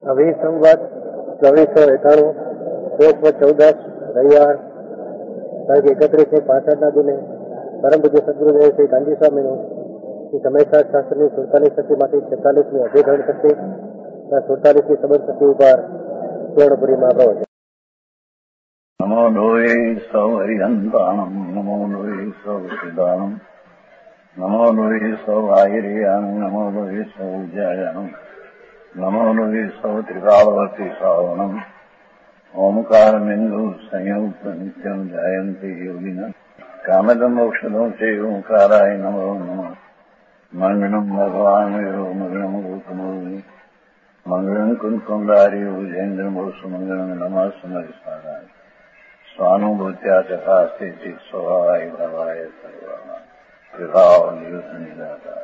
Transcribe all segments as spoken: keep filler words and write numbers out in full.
અભી સંવત ચોવીસો એકાણું ચોથ ચૌદસ રવિવાર તારીખ એકત્રીસ પાસઠના દિને પરમ પૂજ્ય સદગુરુદેવ શ્રી કાંજી સ્વામીનું શ્રી સમયસાર શાસ્ત્રની સુડતાલીસ શક્તિમાંથી છેતાલીસમી અભિગ્રહણ શક્તિ સુડતાલીસમી સંબંધ શક્તિ ઉપર પૂર્ણપુરીમાં પ્રવચન. નમો લોહે સૌ હરિહંતાણમ નમો લોહે સૌ સિદ્ધાણમ નમો લોહે સૌ આયર્યાણમ નમો લોહે સૌ જયાણમ નમો લોહે સૌ ત્રિકાળવતી શ્રાવણમ ઓમકાર બિંદુ સંયુક્ત નિત્યમ જયંતી યોગિના કામદમ ઔષધો છે ઓંકારાય નમો નમઃ મંગળમ ભગવાન મંગળમ ગૌતમો મંગળમ કુંકુંડારી ઉજેન્દ્રમો સુમંગળમ નમઃ સમરિસ્મરાય स्वानुभूत्या तथा स्थिति स्वभावाय भवाय सर्वमा विभाव नियुद्ध निराकार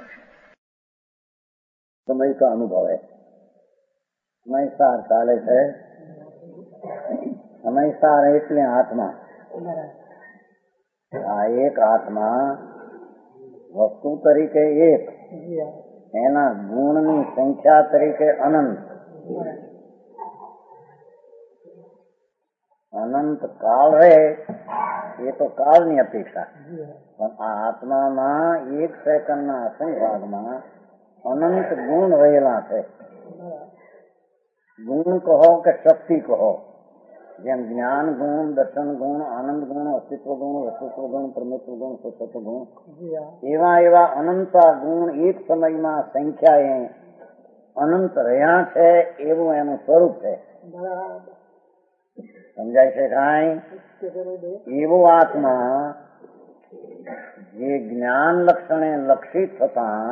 समय का अनुभव है. समय सार चाले છે. સમય સાર એટલે આત્મા. આ એક આત્મા વસ્તુ તરીકે એક, એના ગુણની સંખ્યા તરીકે અનંત. અનંત કાળ રહે એ તો કાળની અપેક્ષા, પણ આ આત્મામાં એક સેકન્ડના અસંખ્ય ભાગમાં અનંત ગુણ રહેલા છે. ગુણ કહો કે શક્તિ કહો, જેમ જ્ઞાન ગુણ, દર્શન ગુણ, આનંદ ગુણ, અસ્તિત્વ ગુણ, વસ્તુત્વ ગુણ, પરમેશ્વર ગુણ, સત્વ ગુણ, એવા એવા અનંત ગુણ એક સમયમાં સંખ્યાએ અનંત રહ્યા છે. એવું એનું સ્વરૂપ છે. સમજાય છે કાંઈ? એવો આત્મા જે જ્ઞાન લક્ષણે લક્ષિત થતા,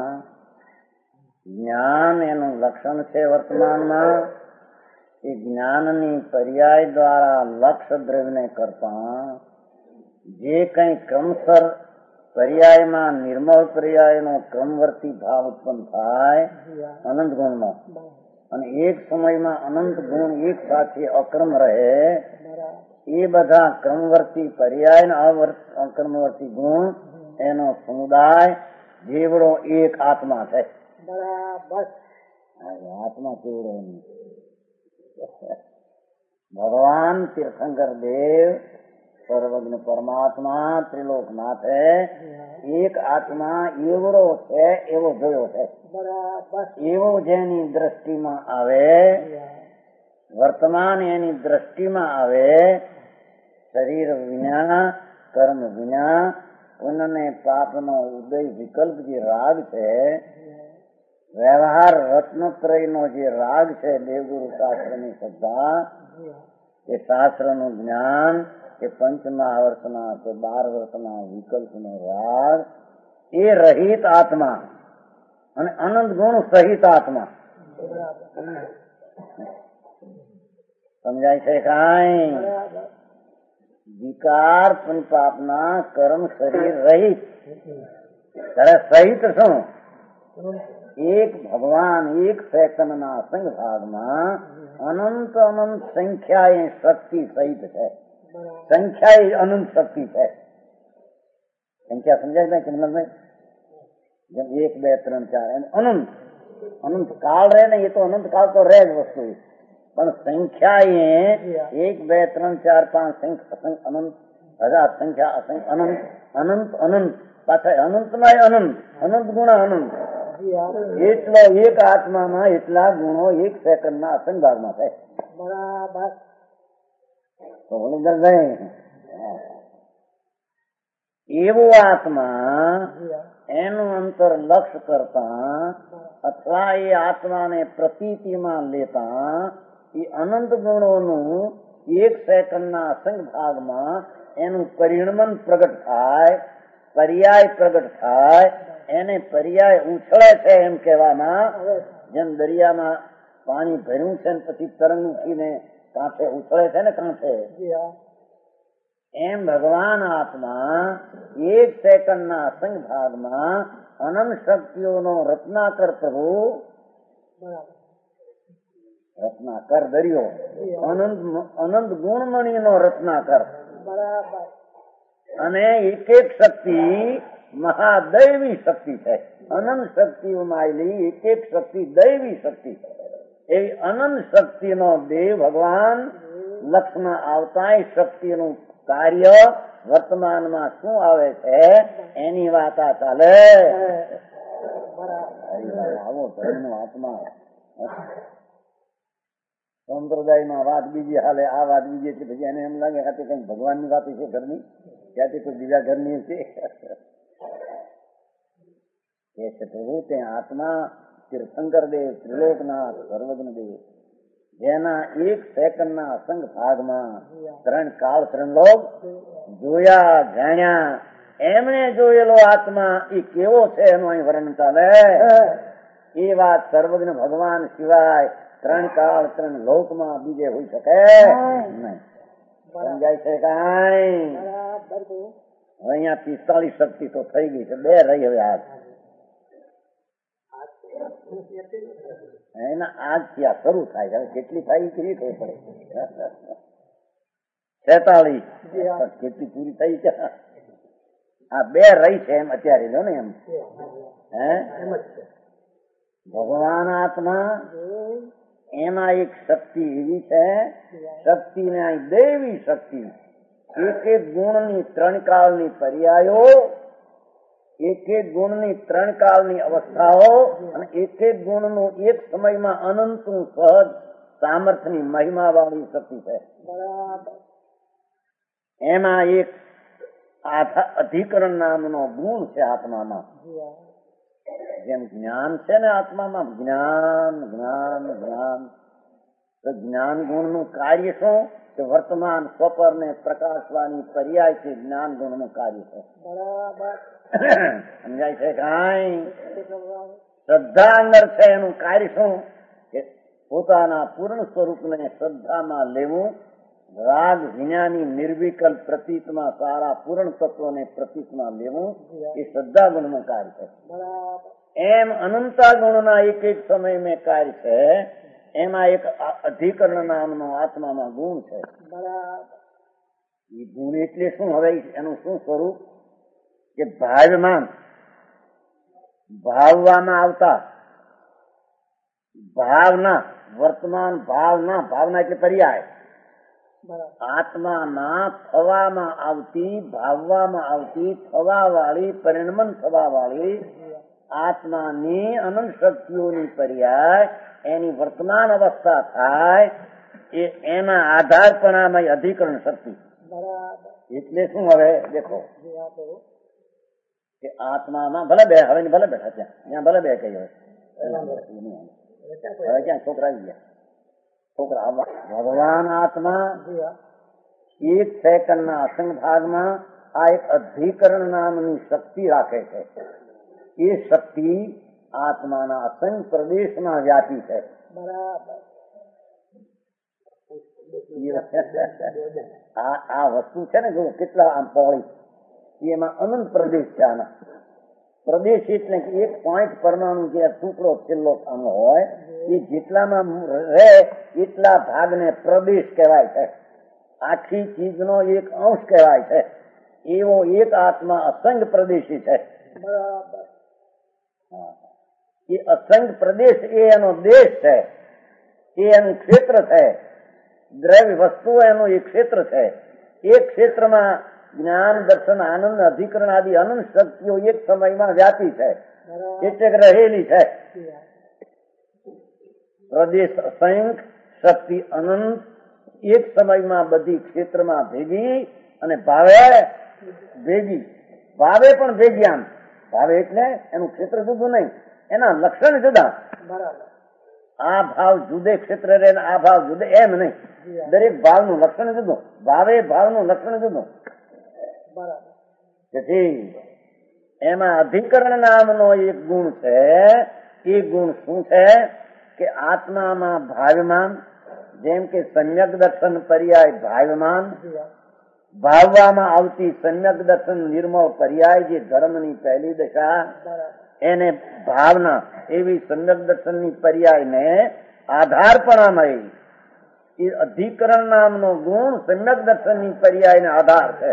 જ્ઞાન એનું લક્ષણ છે વર્તમાનમાં, એ જ્ઞાનની પર્યાય દ્વારા લક્ષ્ય દ્રવ્યને કરતા જે કઈ ક્રમસર પર્યાયમાં નિર્મળ પર્યાયનો ક્રમવર્તી ભાવ ઉત્પન્ન થાય અનંત ગુણનો, અને એક સમયમાં અનંત ગુણ એક સાથે અક્રમ રહે, એ બધા ક્રમવર્તી પર્યાય અક્રમવર્તી ગુણ એનો સમુદાય જેવડો એક આત્મા છે. બરાબર. આત્મા કેવડો ભગવાન તીર્થંકર દેવ સર્વજ્ઞ પરમાત્મા ત્રિલોકનાથ એક આત્મા એવડો છે, એવો જોયો છે. એવો જેની દ્રષ્ટિમાં આવે, વર્તમાન એની દ્રષ્ટિમાં આવે, શરીર વિના, કર્મ વિના, પુણ્ય પાપનો ઉદય વિકલ્પ જે રાગ છે, વ્યવહાર રત્નત્રયનો જે રાગ છે, દેવગુરુ શાસ્ત્રની શ્રદ્ધા, એ શાસ્ત્રનું જ્ઞાન, કે પંચમા વર્ષના કે બાર વર્ષના વિકલ્પનો રાગ, એ રહિત આત્મા અને અનંત ગુણ સહિત આત્મા. સમજાય છે કાંઈ? વિકાર પંચપાપના કર્મ શરીર રહિત. ત્યારે સહિત શું? એક ભગવાન એક સેકન્ડના અસંગ ભાગમાં અનંત અનંત સંખ્યા એ શક્તિ સહિત છે. સંખ્યા એ અનંત શક્તિ છે. સંખ્યા સમજાય ને કિંમત? જેમ એક બે ત્રણ ચાર એમ અનંત અનંત કાળ રહે ને, એ તો અનંત કાળ તો રહે જ વસ્તુ, પણ સંખ્યા એ એક બે ત્રણ ચાર પાંચ અસંખ્ય અનંત હજાર સંખ્યા અસંખ્ય અનંત અનંત અનંત પાછા અનંતમાં અનંત અનંત ગુણા અનંત. એટલો એક આત્મામાં એટલા ગુણો એક સેકન્ડના અસંગ ભાગમાં છે. બરાબર. એવો આત્મા એનું અંતર લક્ષ્ય કરતા અથવા એ આત્માને પ્રતીતિમાં લેતા એ અનંત ગુણોનું એક સેકન્ડના અસંગ ભાગમાં એનું પરિણમન પ્રગટ થાય, પર્યાય પ્રગટ થાય. એને પર્યાય ઉછળે છે એમ કહેવામાં, જેમ દરિયામાં પાણી ભર્યું છે ને પછી તરંગ ઉઠીને કાંઠે ઉછળે છે ને કાંઠે, એમ ભગવાન આત્મા એક સેકન્ડના અસંગ ભાગમાં અનંત શક્તિઓનો રત્નાકર પ્રભુ, રત્નાકર દરિયો, અનંત અનંત ગુણમણીનો રત્નાકર, અને એક એક શક્તિ મહાદૈવી શક્તિ છે. અનંત શક્તિઓમાં આવેલી એક એક શક્તિ દૈવી શક્તિ છે. એ અનંત શક્તિનો દેહ ભગવાન લક્ષમાં આવતા શક્તિનું કાર્ય વર્તમાનમાં શું આવે છે એની વાત આ ચાલે. આવો ધર્મનો આત્મા સંપ્રદાયમાં વાત બીજી હાલે, આ વાત બીજી, એટલે પછી એને એમ લાગે કે કઈ ભગવાનની વાત છે ઘરની, ત્યાંથી કોઈ બીજા ઘરની છે. એ છે પ્રભુ તે આત્મા તીર્થંકર દેવ, ત્રિલોકનાથ, સર્વજ્ઞ દેવ, જેના એક સેકન્ડના અસંગ ભાગમાં ત્રણ કાળ ત્રણ લોક જોયા જાણ્યા, એમણે જોયેલો આત્મા એ કેવો છે એનું અહીં વર્ણન ચાલે. એ વાત સર્વજ્ઞ ભગવાન સિવાય ત્રણ કાળ ત્રણ લોકમાં બીજે હોઈ શકે નહીં. સમજાય છે કઈ? અહીંયા પિસ્તાલીસ શક્તિ તો થઈ ગઈ છે, બે રહી હવે આજ એના આજથી આ શરૂ થાય છે. કેટલી થાય કેવી ખબર પડે? છેતાલીસ કેટલી પૂરી થઈ છે? આ બે રહી છે એમ અત્યારે લો ને એમ. હે ભગવાન આત્મા એમાં એક શક્તિ એવી છે, શક્તિ ને દેવી શક્તિ, એક એક ગુણની ત્રણ કાળની પર્યાયો, એક એક ગુણની ત્રણ કાળની અવસ્થાઓ, અને એક એક ગુણનું એક સમયમાં અનંતનું સહજ સામર્થ્યની મહિમા વાળી શક્તિ છે. એમાં એક અધિકરણ નામનો ગુણ છે આત્મામાં. જેમ જ્ઞાન છે ને આત્મામાં, જ્ઞાન જ્ઞાન જ્ઞાન, તો જ્ઞાન ગુણનું કાર્ય શું કે વર્તમાન સ્વપર ને પ્રકાશવાની પર્યાય છે જ્ઞાન ગુણનું કાર્ય છે. સમજાય છે કઈ? શ્રદ્ધા અંદર છે એનું કાર્ય શું કે પોતાના પૂર્ણ સ્વરૂપને શ્રદ્ધામાં લેવું, રાગ વિનાની નિર્વિકલ્પ પ્રતીતમાં સારા પૂર્ણ તત્વને પ્રતીતમાં લેવું, એ શ્રદ્ધા ગુણનું કાર્ય છે. એમ અનંતા ગુણના એક એક સમય મેં કાર્ય છે. એમાં એક અધિકરણ નામનો આત્મામાં ગુણ છે. એ ગુણ એટલે શું? હવે એનું શું સ્વરૂપ કે ભાવમાન ભાવવામાં આવતા ભાવના, વર્તમાન ભાવના, ભાવના એટલે પર્યાય, આત્મામાં થવામાં આવતી, ભાવવામાં આવતી, થવા વાળી, પરિણમન થવા વાળી આત્માની અનંત શક્તિઓની પર્યાય એની વર્તમાન અવસ્થા થાય, એ એના આધારપણામાં અધિકરણ શક્તિ. એટલે શું? હવે દેખો કે આત્મામાં ભલે બે, હવે ભલે બેઠા ત્યાં, ત્યાં ભલે બે કઈ હોય, હવે ક્યાં છોકરા આવી ગયા, છોકરા ભગવાન આત્મા એક સેકન્ડના અસંગ ભાગમાં આ એક અધિકરણ નામની શક્તિ રાખે છે. એ શક્તિ આત્માના અસંગ પ્રદેશમાં વ્યાપી છે. આ આ વસ્તુ છે ને, જો કેટલા આમ પહોળી, એમાં અનંત પ્રદેશ છે. આના પ્રદેશ એટલે કે એક પોઈન્ટ પરમાણુ જે ટુકડો છેલ્લો આનો હોય, એ જેટલામાં રહે એટલા ભાગને પ્રદેશ કહેવાય છે. આખી ચીજનો એક અંશ કહેવાય છે. એવો એક આત્મા અસંગ પ્રદેશી છે. એ અસંગ પ્રદેશ એ એનો દેશ છે, એ એનું ક્ષેત્ર છે. દ્રવ્ય વસ્તુ એનું એક ક્ષેત્ર છે. એક ક્ષેત્રમાં જ્ઞાન, દર્શન, આનંદ, અધિકરણ આદિ અનંત શક્તિઓ એક સમયમાં વ્યાપી છે, એટલે રહેલી છે. પ્રદેશ અસંખ્ય, શક્તિ અનંત, એક સમયમાં બધી ક્ષેત્રમાં ભેગી, અને ભાવે ભેગી, ભાવે પણ ભેગી. આમ ભાવે એટલે એનું ક્ષેત્ર જુદું નહીં, એના લક્ષણ જુદા. આ ભાવ જુદે ક્ષેત્ર રહે, આ ભાવ જુદે એમ નહીં, દરેક ભાવનું લક્ષણ જુદું, ભાવે ભાવનું લક્ષણ જુદું. તેથી એમાં અધિકરણ નામનો એક ગુણ છે. એ ગુણ શું છે કે આત્મામાં ભાવમાન, જેમ કે સમ્યક દર્શન પર્યાય ભાવમાન, ભાવવામાં આવતી સમ્યક દર્શન નિર્મળ પર્યાય જે ધર્મની પહેલી દશા, એને ભાવના એવી સમ્યક દર્શનની પર્યાયને આધારપણામય એ અધિકરણ નામનો ગુણ સમ્યક દર્શનની પર્યાયને આધાર છે.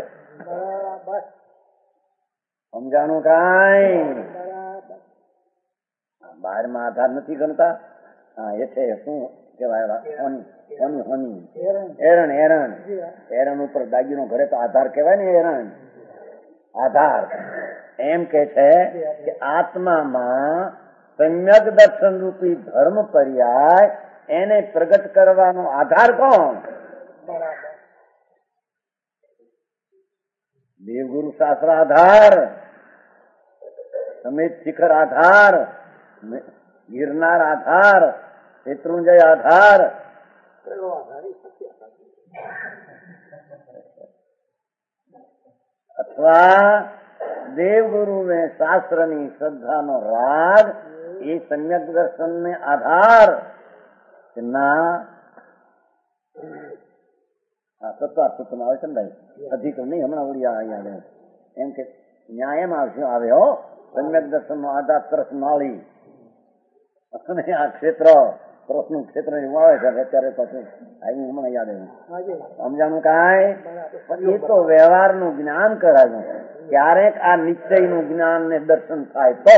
સમજાણું? કઈ બહારમાં આધાર નથી ગણતા, હા એટલે શું કેવાય હોની હોની હોની એરણ એરણ એરણ ઉપર દાગીનો ઘરે તો આધાર કેવાય ને એરણ આધાર એમ કે છે કે આત્મામાં સમ્યક દર્શન રૂપી ધર્મ પર્યાય એને પ્રગટ કરવાનો આધાર કોણ? દેવગુરુ શાસ્ત્ર આધાર, સમેત શિખર આધાર, ગિરનાર આધાર, શેત્રુંજય આધાર, અથવા દેવગુરુ ને શાસ્ત્ર ની શ્રદ્ધાનો રાગ એ સમ્યક દર્શન ને આધાર ના તત્વાર્થ સૂત્રમાં આવે છે ને ભાઈ, અધિકરણ નહીં હમણાં ઓળિયા અહીંયા એમ કે ન્યાય એમ આવશે આવે હો સમ્યક દર્શન નો આધાર તરફ નાળી અને આ ક્ષેત્ર તરફ નું ક્ષેત્ર આવે છે અત્યારે પછી આવ્યું હમણાં યાદ આવ્યું સમજાણું કાંઈ એ તો વ્યવહાર નું જ્ઞાન કરાયું ક્યારેક આ નિશ્ચય નું જ્ઞાન ને દર્શન થાય તો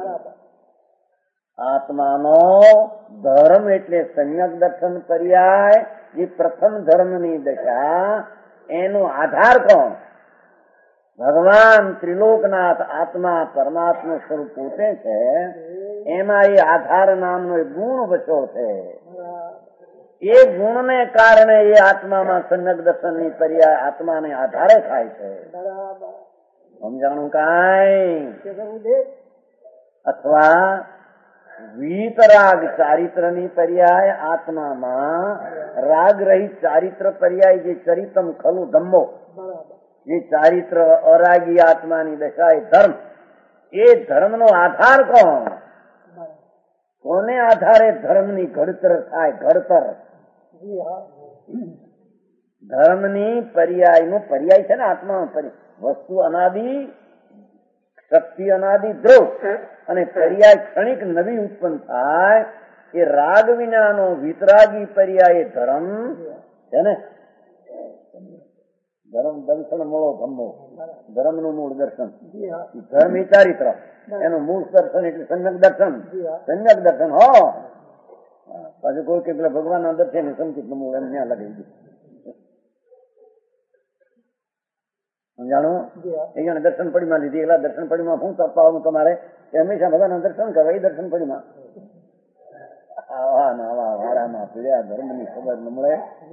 આત્માનો ધર્મ એટલે સમ્યક દર્શન પર્યાય જે પ્રથમ ધર્મની દશા એનો આધાર કોણ? ભગવાન ત્રિલોકનાથ આત્મા પરમાત્મા સ્વરૂપ પોતે છે, એમાં એ આધાર નામનો એક ગુણ વસ્યો છે. એ ગુણને કારણે એ આત્મામાં સમ્યક દર્શનની પર્યાય આત્માને આધારે થાય છે. સમજાણું કાંઈ? અથવા વીતરાગ ચારિત્રની પર્યાય આત્મામાં રાગ રહિત ચારિત્ર પર્યાય જે ચરિતમ ખલુ ધમ્મો જે ચારિત્ર અરાગી આત્માની દશા એ ધર્મ, એ ધર્મનો આધાર કોણ? કોને આધારે ધર્મની ઘડતર થાય? ઘડતર ધર્મની પર્યાયનો પર્યાય છે ને આત્મા વસ્તુ અનાદિ, શક્તિ અનાદિ ધ્રુવ અને પર્યાય ક્ષણિક નવી ઉત્પન્ન થાય એ રાગ વિનાનો વિતરાગી પર્યાય ધર્મ છે ને. ધર્મ દર્શન મળો ધમ્મો, ધર્મ નું મૂળ દર્શન, ધર્મ એ ચારિત્ર, એનું મૂળ દર્શન એટલે સમ્યક દર્શન. સમ્યક દર્શન હો પાછું કોઈ કે પેલા ભગવાન ના દર્શન સંચિત નું મૂળ એમ ત્યાં લગાવી દીધું. સમજાણું? એ દર્શન પડીમાં લીધી એટલા દર્શન પડીમાં શું તપાવવાનું તમારે હંમેશા ભગવાન દર્શન કરવા એ દર્શન પડીમાં આવા નવા વાળામાં પીડ્યા ધર્મ ની ખબર ન મળે.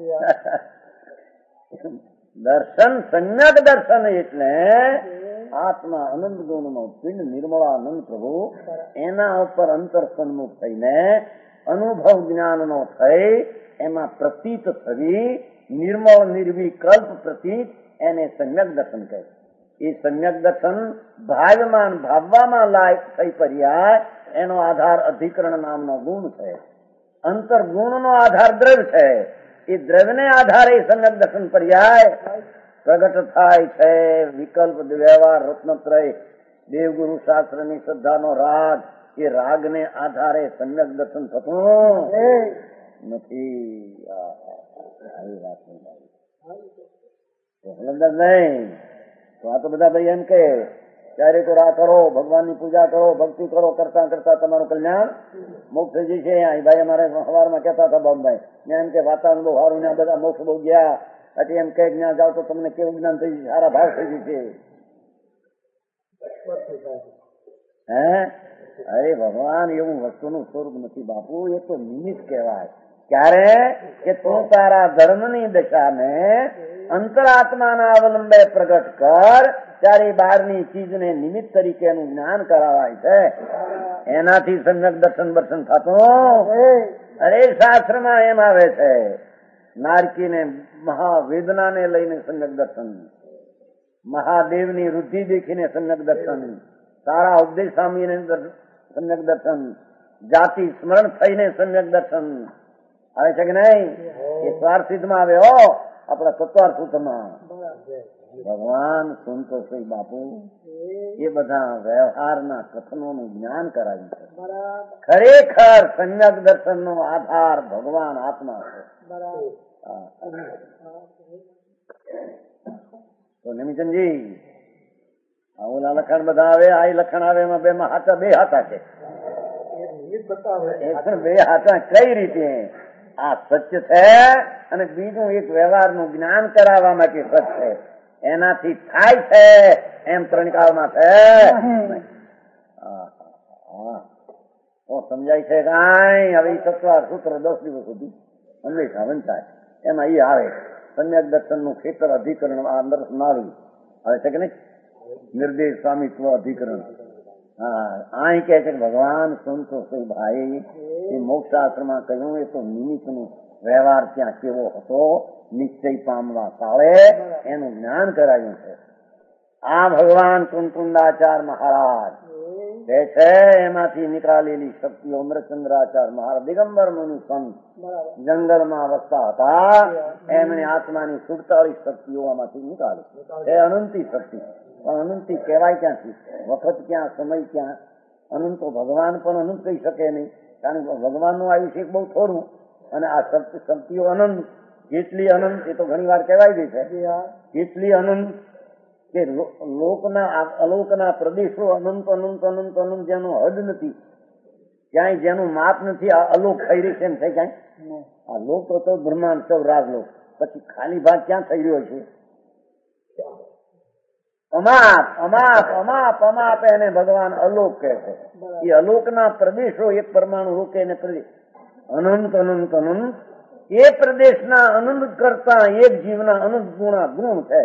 દર્શન સમ્યક દર્શન એટલે આત્મા અનંત ગુણ નો પિંડ નિર્મળાનંદ પ્રભુ એના ઉપર અંતર સન્મુખ થઈને અનુભવ જ્ઞાન નો થઈ એમાં પ્રતીત થવી નિર્મળ નિર્વિકલ્પ પ્રતીત એને સમ્યક દર્શન કહે. એ સમ્યક દર્શન ભાવમાં ભાવવામાં લાયક થઈ પર્યાય એનો આધાર અધિકરણ નામનો ગુણ છે. અંતર ગુણ નો આધાર દ્રવ્ય છે. એ દ્રવ્યને આધારે સમ્યક દર્શન પર્યાય પ્રગટ થાય છે. વિકલ્પ વ્યવહાર રત્નત્રય દેવગુરુ શાસ્ત્ર ની શ્રદ્ધાનો રાગ, એ રાગને આધારે સમ્યક દર્શન થતું નથી. આવી વાત નહીં. તો આ તો બધા ભાઈ એમ કે ત્યારે તો રા કરો, ભગવાનની પૂજા કરો, ભક્તિ કરો, કરતા કરતા તમારું કલ્યાણ મોક્ષ થઈ જશે. ભાઈ અમારે સવારમાં કહેતા હતા બાબુભાઈ, મેં એમ કે વાતાવરણ બહુ સારું ને બધા મોક્ષ બહુ ગયા એટલે એમ કે જ્યાં જાવ તો તમને કેવું જ્ઞાન થઈ જશે, સારા ભાવ થઈ જશે. હે અરે ભગવાન એવું વસ્તુનું સ્વરૂપ નથી બાપુ, એ તો નિમિત્ત કહેવાય. ક્યારે કે તું તારા ધર્મની દશાને અંતરાત્માના અવલંબે પ્રગટ કર ત્યારે બહારની ચીજને નિમિત્ત તરીકેનું જ્ઞાન કરાવાય છે. એનાથી સમ્યક દર્શન દર્શન થતું. અરે શાસ્ત્રમાં એમ આવે છે નારકીને મહાવેદનાને લઈને સમ્યક દર્શન, મહાદેવની વૃદ્ધિ દેખીને સમ્યક દર્શન, સારા ઉપદેશ સ્વામીને સમ્યક દર્શન, જાતિ સ્મરણ થઈને સમ્યક દર્શન આવે છે કે નહીં? એ સ્વાર્થિતમાં આવે હો આપણા તત્વાર્થમાં. ભગવાન સંતોષી બાપુ એ બધા વ્યવહારના કથનોનું જ્ઞાન કરાવ્યું છે. ખરેખર સમ્યક દર્શન નો આધાર ભગવાન આત્મા છે. તો નિમિચંદજી ઓલા લખણ બધા આવે, આ લખણ આવે, એમાં બે માં હાથા બે હાથા છે. બે હાથમાં કઈ રીતે આ સત્ય છે અને બીજું એક વ્યવહારનું જ્ઞાન કરાવવા માટે સત્ય છે, એનાથી થાય છે એમ ત્રણ કાળમાં છે. સમજાય છે કઈ? હવે સત્વાર સૂત્ર દસ દિવસ સુધી અન્વેષા વંચાય, એમાં એ આવે સમ્યક દર્શન નું ક્ષેત્ર અધિકરણ અંદર નાવી આવે છે કે નહીં? નિર્દેશ સ્વામિત્વ અધિકરણ. હા, અહીં કે છે કે ભગવાન સંતોષ ભાઈ એ મોક્ષશાસ્ત્રમાં કહ્યું એ તો નિમિત્તનું વ્યવહાર ત્યાં કેવો હતો નિશ્ચય પામવા કાળે એનું જ્ઞાન કરાયું છે. આ ભગવાન કુંકુંડાચાર્ય મહારાજ કે છે એમાંથી નીકાળેલી શક્તિઓ અમરચંદ્રાચાર્ય મહારાજ દિગંબર મુનિ સંત જંગલમાં વસતા હતા, એમણે આત્માની સુડતાલીસ શક્તિઓ આમાંથી નીકાળી. એ અનંતી શક્તિ, પણ અનંતી કહેવાય ક્યાંથી? વખત ક્યાં, સમય ક્યાં? અનંત તો ભગવાન પણ અનંત કહી શકે નહીં, કારણ કે ભગવાનનું આયુષ્ય બહુ થોડું અને આ શક્તિઓ અનંત. જેટલી અનંત એ તો ઘણી વાર કહેવાય ગઈ છે, જેટલી અનંત કે લોકના અલોકના પ્રદેશો અનંત અનંત અનંત અનંત જેનું હદ નથી, ક્યાંય જેનું માપ નથી. આ અલોક થઈ રહી છે એમ છે ક્યાંય? આ લોક તો બ્રહ્માંડ સૌ રાજલોક, પછી ખાલી ભાગ ક્યાં થઈ રહ્યો છે? અમાપ અમાપ અમાપ અમાપ એને ભગવાન અલોક કહે છે. એ અલોકના પ્રદેશો એક પરમાણુ રોકે ને પ્રદેશ અનંત અનંત અનંત. એ પ્રદેશના અનંત કરતા એક જીવના અનંત ગુણા ગુણ છે.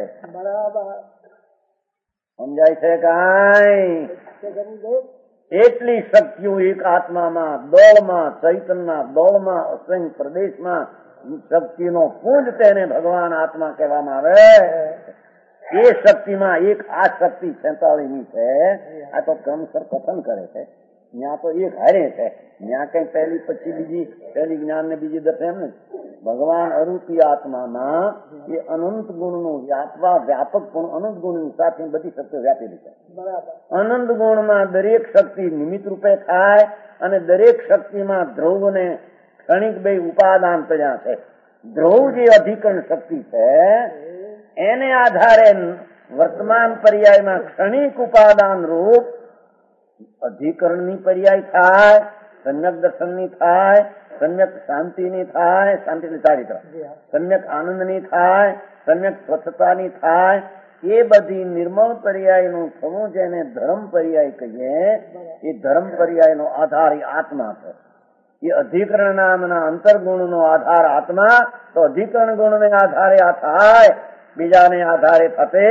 સમજાય છે કાંઈ? એટલી શક્તિઓ એક આત્મામાં દોડમાં, ચૈતનના દોડમાં, અસંખ્ય પ્રદેશમાં શક્તિનો પુંજ તેને ભગવાન આત્મા કહેવામાં આવે. એ શક્તિમાં એક આ શક્તિ સેતાળીની છે. આ તો ક્રમસર કથન કરે છે, ત્યાં તો એક હારે છે, ત્યાં કઈ પહેલી પછી બીજી, પહેલી જ્ઞાન ને બીજી દર્શન એમ ને. ભગવાન અરૂપી આત્મામાં એ અનંત ગુણનું વ્યાપવા વ્યાપક ગુણ અનંત ગુણની સાથે બધી શક્તિઓ વ્યાપેલી છે. અનંત ગુણમાં દરેક શક્તિ નિમિત્ત રૂપે થાય અને દરેક શક્તિમાં ધ્રુવ ને ક્ષણિક બે ઉપાદાન પડ્યા છે. ધ્રુવ જે અધિકરણ શક્તિ છે એને આધારે વર્તમાન પર્યાયમાં ક્ષણિક ઉપાદાન રૂપ અધિકરણની પર્યાય થાય, સમ્યક દર્શનની થાય, સમ્યક શાંતિની થાય, શાંતિની ચારિત્ર, સમ્યક આનંદની થાય, સમ્યક સ્વચ્છતાની થાય. એ બધી નિર્મળ પર્યાયનું થવું જેને ધર્મ પર્યાય કહીએ, એ ધર્મ પર્યાયનો આધાર એ આત્મા છે. એ અધિકરણ નામના અંતર્ગુણનો આધાર આત્મા, તો અધિકરણ ગુણને આધારે આ થાય, બીજાને આધારે થતે.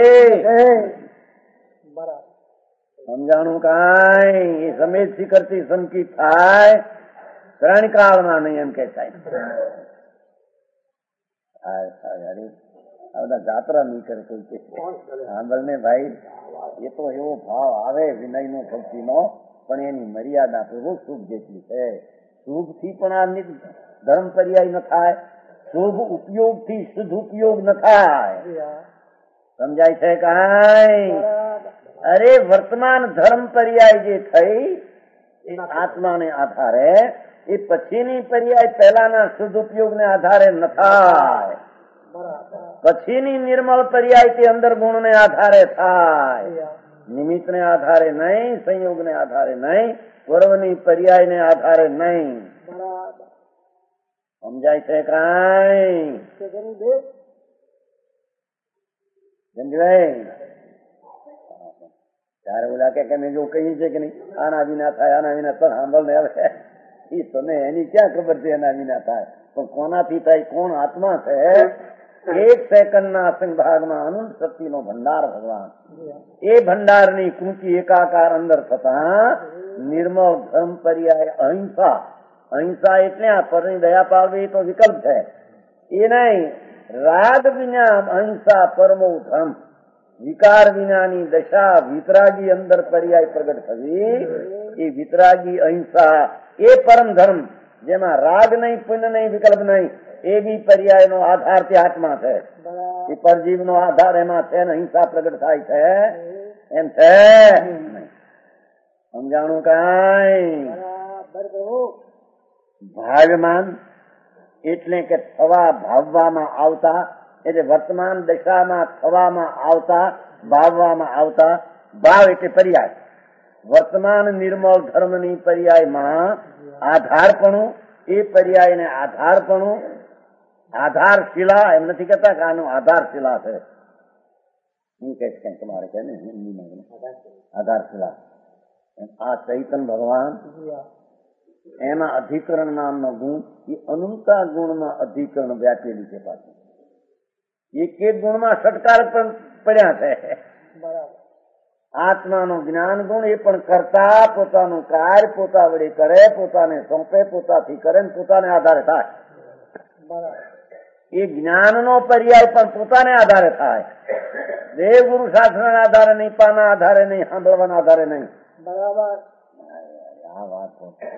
સમજાણું કાંઈ? એ સમેતથી કરતી સંકિત થાય, ત્રણ કાળમાં નહીં એમ કે થાય. આ બધા જાત્રા નહીં કરે કોઈ કે સાંભળ ને ભાઈ, એ તો એવો ભાવ આવે વિનય નો ભક્તિ નો, પણ એની મર્યાદા પ્રભુ શુભ જેટલી છે. શુભ થી પણ આ ધર્મ પર્યાય ન થાય, શુભ ઉપયોગ થી શુદ્ધ ઉપયોગ ન થાય. સમજાય છે કાંઈ? અરે વર્તમાન ધર્મ પર્યાય જે થઈ એ આત્માને આધારે, એ પછીની પર્યાય પહેલાના શુદ્ધ ઉપયોગને આધારે ન થાય. પછીની નિર્મળ પર્યાય તે અંદર ગુણને આધારે થાય, નિમિત્તને આધારે નહીં, સંયોગને આધારે નહીં, પૂર્વની પર્યાયને આધારે નહીં. સમજાય છે કાંઈ? સમજાય? ત્યારે ઓલા કે મેં જો કહ્યું છે કે નહીં આના વિના થાય, આના વિના તો સાંભળ ને આવે એ તમે એની ક્યાં ખબર છે એના વિના થાય? પણ કોનાથી થાય? કોણ આત્મા છે? એક સેકન્ડના અસંગ ભાગમાં અનંત શક્તિનો ભંડાર ભગવાન. એ ભંડારની કૃતિ એકાકાર અંદર થતા નિર્મળ ધર્મ પર્યાય અહિંસા. અહિંસા એટલે આ પરની દયા પાડવી તો વિકલ્પ છે એ નહીં. રાગ વિના અહિંસા પરમો ધર્મ, વિકાર વિનાની દશા વિતરાગી અંદર પર્યાય પ્રગટ થવી, એ વિતરાગી અહિંસા એ પરમ ધર્મ, જેમાં રાગ નહીં, પુણ્ય નહીં, વિકલ્પ નહીં. એ બી પર્યાય નો આધાર તે આત્મા છે. એ પરજીવ નો આધાર એમાં છે ને અહિંસા પ્રગટ થાય છે એમ છે. સમજાણું કાંઈ? ભાગમાન એટલે કે થવા ભાવવામાં આવતા, એટલે વર્તમાન દશામાં થવામાં આવતા, ભાવવામાં આવતા. ભાવ એટલે પર્યાય, વર્તમાન નિર્મળ ધર્મની પર્યાયમાં આધારપણું, એ પર્યાયને આધારપણું, આધારશિલા એમ નથી કહેતા કે આનું આધારશિલા છે. હું કહીશ કઈ તમારે કહે ને હિન્દીમાં આધારશિલા. આ ચૈતન ભગવાન એના અધિકરણ નામનો ગુણ એ અનંતા ગુણમાં અધિકરણ વ્યાપેલી છે. પાછું એક એક ગુણમાં ષટકાર પણ પડ્યા છે. આત્માનો જ્ઞાન ગુણ એ પણ કરતા, પોતાનું કાર્ય પોતા વડે કરે, પોતાને સોંપે, પોતાથી કરે ને પોતાને આધારે થાય. એ જ્ઞાનનો પર્યાય પણ પોતાને આધારે થાય. દેવ ગુરુ શાસ્ત્રના આધારે નહીં, પાના આધારે નહીં, સાંભળવાના આધારે નહીં. બરાબર. આ વાત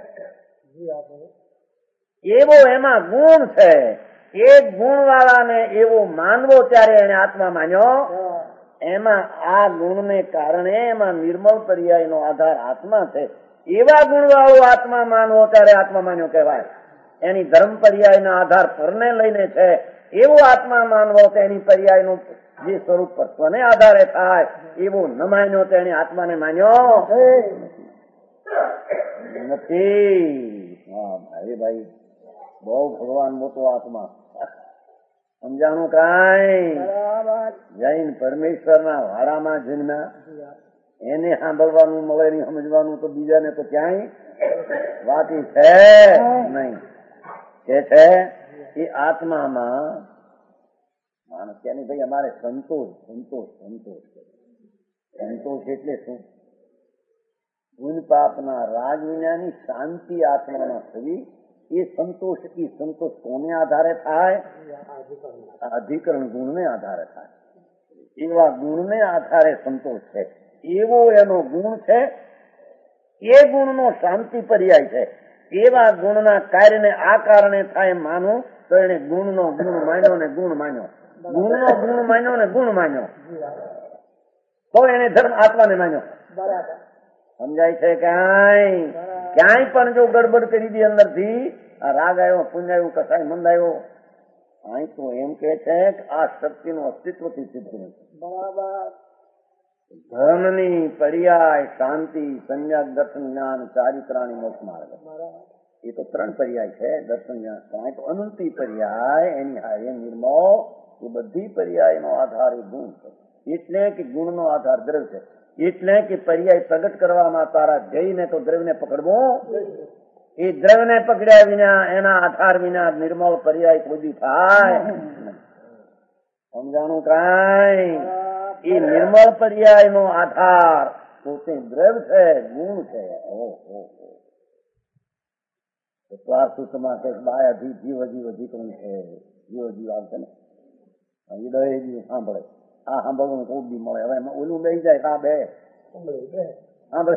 એવો એમાં ગુણ છે. એક ગુણ વાળાને એવો માનવો ત્યારે એને આત્મા માન્યો. એમાં આ ગુણને કારણે એમાં નિર્મળ પર્યાયનો આધાર આત્મા છે. એવા ગુણ વાળો આત્મા માનવો ત્યારે આત્મા માન્યો કહેવાય. એની ધર્મ પર્યાયના આધાર પરને લઈને છે એવો આત્મા માનવો તો એની પર્યાયનું જે સ્વરૂપ તત્વને આધારે થાય એવો ન માન્યો તો એની આત્માને માન્યો નથી. હા ભાઈ ભાઈ, બહુ ભગવાન મોટો આત્મા. સમજાણું કાંઈ? જૈન પરમેશ્વરના વાડામાં જન્મ્યા, એને સાંભળવાનું મળે નહીં, સમજવાનું તો બીજાને તો ક્યાંય વાતી છે નહીં. કે છે એ આત્મામાં માણસ ક્યાંની ભાઈ અમારે સંતોષ સંતોષ સંતોષ સંતોષ એટલે શું? ગુણ પાપના રાગ વિનાની શાંતિ આત્મામાં થવી એ સંતોષ. એ સંતોષ કોને આધારે થાય? અધિકરણ ગુણને આધારે થાય. એવા ગુણને આધારે સંતોષ છે. એવો એનો ગુણ છે. એ ગુણનો શાંતિ પર્યાય છે. એવા ગુણના કાર્યને આ કારણે થાય માનું તો એને ગુણનો ગુણ માન્યો ને ગુણ માન્યો, ગુણનો ગુણ માન્યો ને ગુણ માન્યો, તો એને ધર્મ આત્માને માન્યો. સમજાય છે? ક્યાંય ક્યાંય પણ જો ગડબડ કરી દી અંદરથી, આ રાગ આવ્યો, પુંજ આવ્યું, કસાય મંદ આવ્યો, અહીં તો એમ કે છે કે આ શક્તિનું અસ્તિત્વથી સિદ્ધ છે. બરાબર. ધર્મની પર્યાય શાંતિ, સંન્યાસ, દર્શન, જ્ઞાન, ચારિત્રાણી, મોક્ષ માર્ગ. એ તો ત્રણ પર્યાય છે. દર્શન, જ્ઞાન તો અનંતી પર્યાય એની હારે નિર્મળ. એ બધી પર્યાયનો આધાર એ ગુણ છે. એટલે કે ગુણનો આધાર દ્રવ્ય છે. એટલે કે પર્યાય પ્રગટ કરવામાં તારા જઈને તો દ્રવ્યને પકડવો. એ દ્રવ્યને પકડ્યા વિના, એના આધાર વિના નિર્મળ પર્યાય કોઈ થાય. સમજાણું કાંઈ? એ નિર્મળ પર્યાય નો આધાર પોતે દ્રવ્ય છે, ગુણ છે. સુતમાં કે બાય અધી જીવ જીવ અધિકરણ છે. જીવ જીવ આવશે ને હૃદય જીવ સાંભળે. આ સાંભળવાનું કોઈ બી મળે. હવે એમાં ઓલું બેસી જાય. આ બે સાંભળે.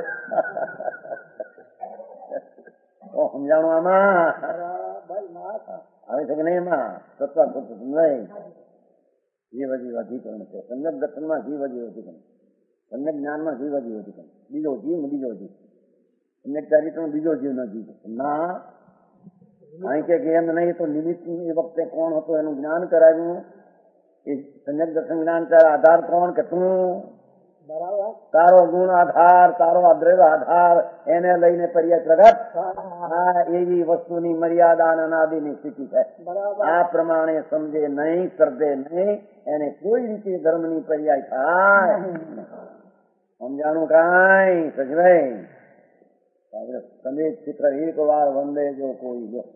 સમજાણું આમાં આવે છે કે નહીં? એમાં સત્તા નહીં. જીવ જીવ અધિકરણ છે. સમ્યક દર્શનમાં જીવ જીવ અધિકરણ, સમ્યક જ્ઞાનમાં જીવ જીવ અધિકરણ. બીજો જીવ ને બીજો જીવ. સમ્યક ચારિત્રમાં બીજો જીવ ન જીવ ના. અહીં કે એમ નહીં તો નિમિત્ત એ વખતે કોણ હતો એનું જ્ઞાન કરાવ્યું. એ સમ્યક દર્શન જ્ઞાન તારા આધાર કોણ? કે તું. બરાબર. તારો ગુણ આધાર, તારો દ્રવ્ય આધાર, એને લઈને પર્યાય પ્રગટ. હા, એવી વસ્તુની મર્યાદા અનાદિની સ્થિતિ છે. આ પ્રમાણે સમજે નહીં, શ્રદ્ધે નહીં, એને કોઈ રીતે ધર્મની પર્યાય થાય. સમજાણું કાંઈ? સજવાઈ તમે ચિત્ર એક વાર વંદે જો કોઈ જો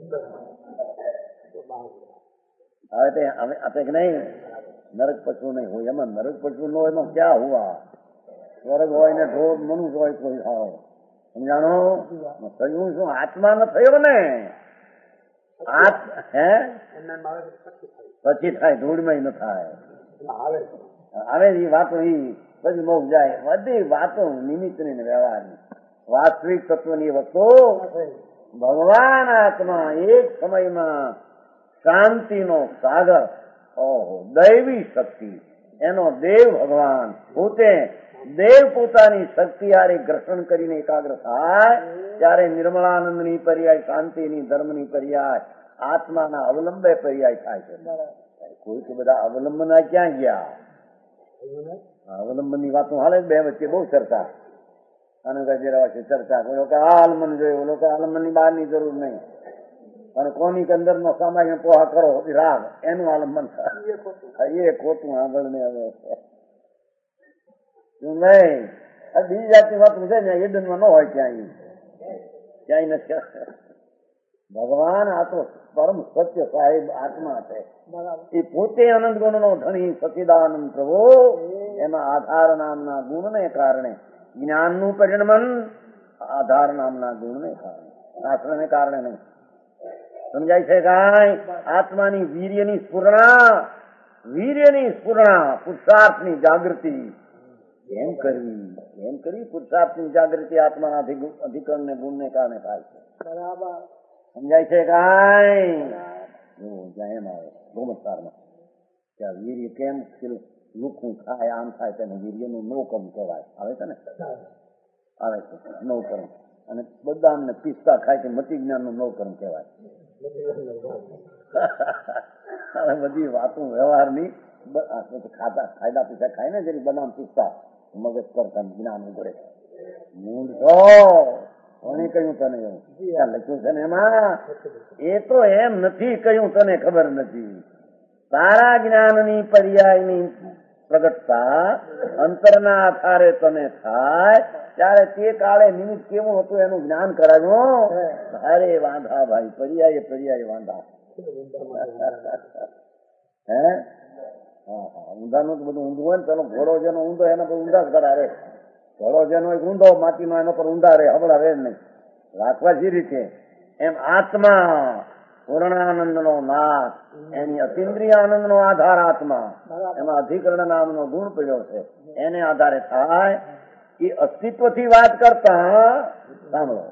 હવે આપે કે નહીં નરક પશુ નહીં હોય. એમાં નરક પશુ નો એમાં ક્યાં હોવા? સ્વર્ગ હોય ને ઢોર મનુષ્ય હોય કોઈ હોય. સમજાણો? થયું શું? આત્મા ન થયો ને. હે પછી થાય, ધૂળમય ન થાય. આવે એ વાતો એ બધી બહુ જાય. બધી વાતો નિમિત્તની ને વ્યવહારની. વાસ્તવિક તત્વની વસ્તુ ભગવાન આત્મા એક સમયમાં શાંતિનો સાગર, ઓહો દૈવી શક્તિ, એનો દેવ ભગવાન પોતે દેવ પોતાની શક્તિ હારે ઘર્ષણ કરીને એકાગ્ર થાય ત્યારે નિર્મળાનંદની પર્યાય, શાંતિની, ધર્મની પર્યાય, આત્માના અવલંબે પર્યાય થાય છે. કોઈ તો બધા અવલંબના ક્યાં ગયા? અવલંબનની વાતો હાલે બે વચ્ચે બહુ ચર્ચા. અને ગજેરા વચ્ચે ચર્ચા કોઈ કે આલમન જોયું, ઓલો કે આલમન ની બહાર ની જરૂર નહીં, અને કોની અંદર નો સામાન્ય પોહા કરો રાગ એનું આલમન થાય એ ખોટું આગળ ને હવે નહીં. બીજી જાતની વાત છે ને એડનમાં ન હોય ક્યાંય ક્યાંય નથી. ભગવાન આ તો પરમ સત્ય સાહેબ આત્મા છે. એ પોતે અનંત ગુણ નો ધણી સચિદાનંદ પ્રભુ. એમાં આધાર નામના ગુણને કારણે જ્ઞાનનું પરિણમન આધાર નામના ગુણને કારણે, શાસ્ત્રને કારણે નહીં. સમજાય છે કાંઈ? આત્માની વીર્યની સ્ફુરણા, વીર્યની સ્ફુરણા, પુરુષાર્થની જાગૃતિ એમ કરવી, એમ કરી પુરુષાર્થની જાગૃતિ આત્માના અધિકરણ ને ગુણ ને કારણે થાય છે. બરાબર સમજાય છે કાંઈ? એમ આવે ગોમસ્તારમાં કે આ વીર્ય કેમ લુખું થાય, આમ થાય તેને વીર્યનું નોકર્મ કહેવાય. આવે છે ને, આવે છે નવકર્મ. અને બદામ ને પિસ્તા ખાય કે મતિ જ્ઞાન નું નવકર્મ કહેવાય. બધી વાતો વ્યવહારની ખાતા ખાયદા પીસા ખાય ને જેની બદામ પિસ્તા મગજ કરતા જ્ઞાન ઉગડે. મૂળ તો કોને કહ્યું તને એવું લખ્યું છે ને એમાં? એ તો એમ નથી કહ્યું, તને ખબર નથી. તારા જ્ઞાનની પર્યાયની પ્રગટતા અંતરના આધારે તને થાય ત્યારે તે કાળે નિમિત્ત કેવું હતું એનું જ્ઞાન કરાવ્યું. અરે વાંધા ભાઈ, પર્યાય પર્યાય વાંધા. હે હા હા ઊંધાનું તો બધું ઊંધું હોય ને. પેલો ઘોડો જેનો ઊંધો એના પર ઊંધા જ કરા રે. ઘોડો જેનો એક ઊંધો માટીનો એના પર ઊંધા રે, હબળા રે નહીં. રાખવા જે રીતે એમ આત્મા પૂર્ણાનંદ નો નાથ, એની અતિન્દ્રિય આનંદ નો આધાર આત્મા, એમાં અધિકરણ નામનો ગુણ પડ્યો છે. એને આધારે થાય એ અસ્તિત્વથી વાત કરતા સાંભળો.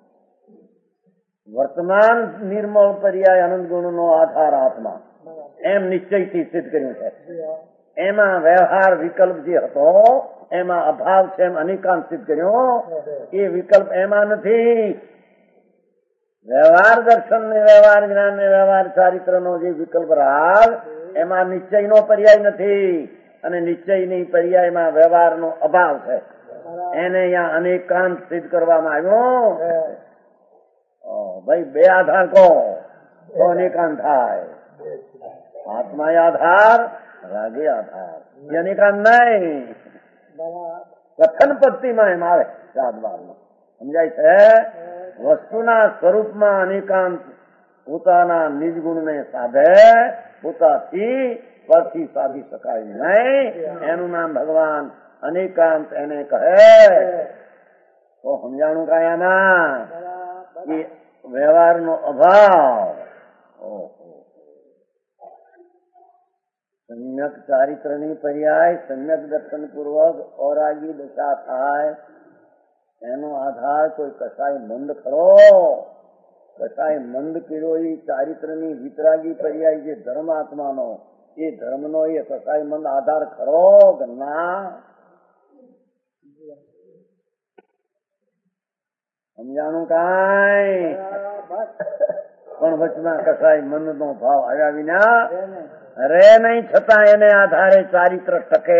વર્તમાન નિર્મળ પર્યાય આનંદ ગુણ નો આધાર આત્મા એમ નિશ્ચયથી સિદ્ધ કર્યું છે. એમાં વ્યવહાર વિકલ્પ જે હતો એમાં અભાવ છે એમ અનિકાંત સિદ્ધ કર્યો. એ વિકલ્પ એમાં નથી. વ્યવહાર દર્શન ને વ્યવહાર જ્ઞાન ને વ્યવહાર ચારિત્ર નો જે વિકલ્પ રાગ એમાં નિશ્ચય નો પર્યાય નથી, અને નિશ્ચયની પર્યાયમાં વ્યવહાર નો અભાવ છે. એને અહીંયા અનેકાંત સિદ્ધ કરવામાં આવ્યો. ભાઈ બે આધાર કહો તો અનેકાંત થાય. આત્મા આધાર, રાગે આધાર, એ અનેકાંત નહીં. કથન પદ્ધતિમાં એમ આવે સાદવારમાં સમજાય છે. વસ્તુના સ્વરૂપમાં અનેકાંત પોતાના નિજ ગુણને સાધે, પોતાથી પરથી સાધી શકાય નહીં. એનું નામ ભગવાન અનેકાંત એને કહે. તો સમજાણું કાયામાં એ વ્યવહારનો અભાવ. સમ્યક ચારિત્રની પર્યાય સમ્યક દર્શન પૂર્વક ઔરાગી દશા થાય એનો આધાર કોઈ કસાય મંદ ખરો. કસાય મંદ કર્યો એ ચારિત્રની વિતરાગી પર્યાય જે ધર્માત્માનો, એ ધર્મનો એ કસાય મંદ આધાર ખરો કે ના? સમજાણું કાંઈ? પણ વચમાં કસાય મંદ નો ભાવ આવ્યા વિના રે નહીં. છતાં એને આધારે ચારિત્ર ટકે.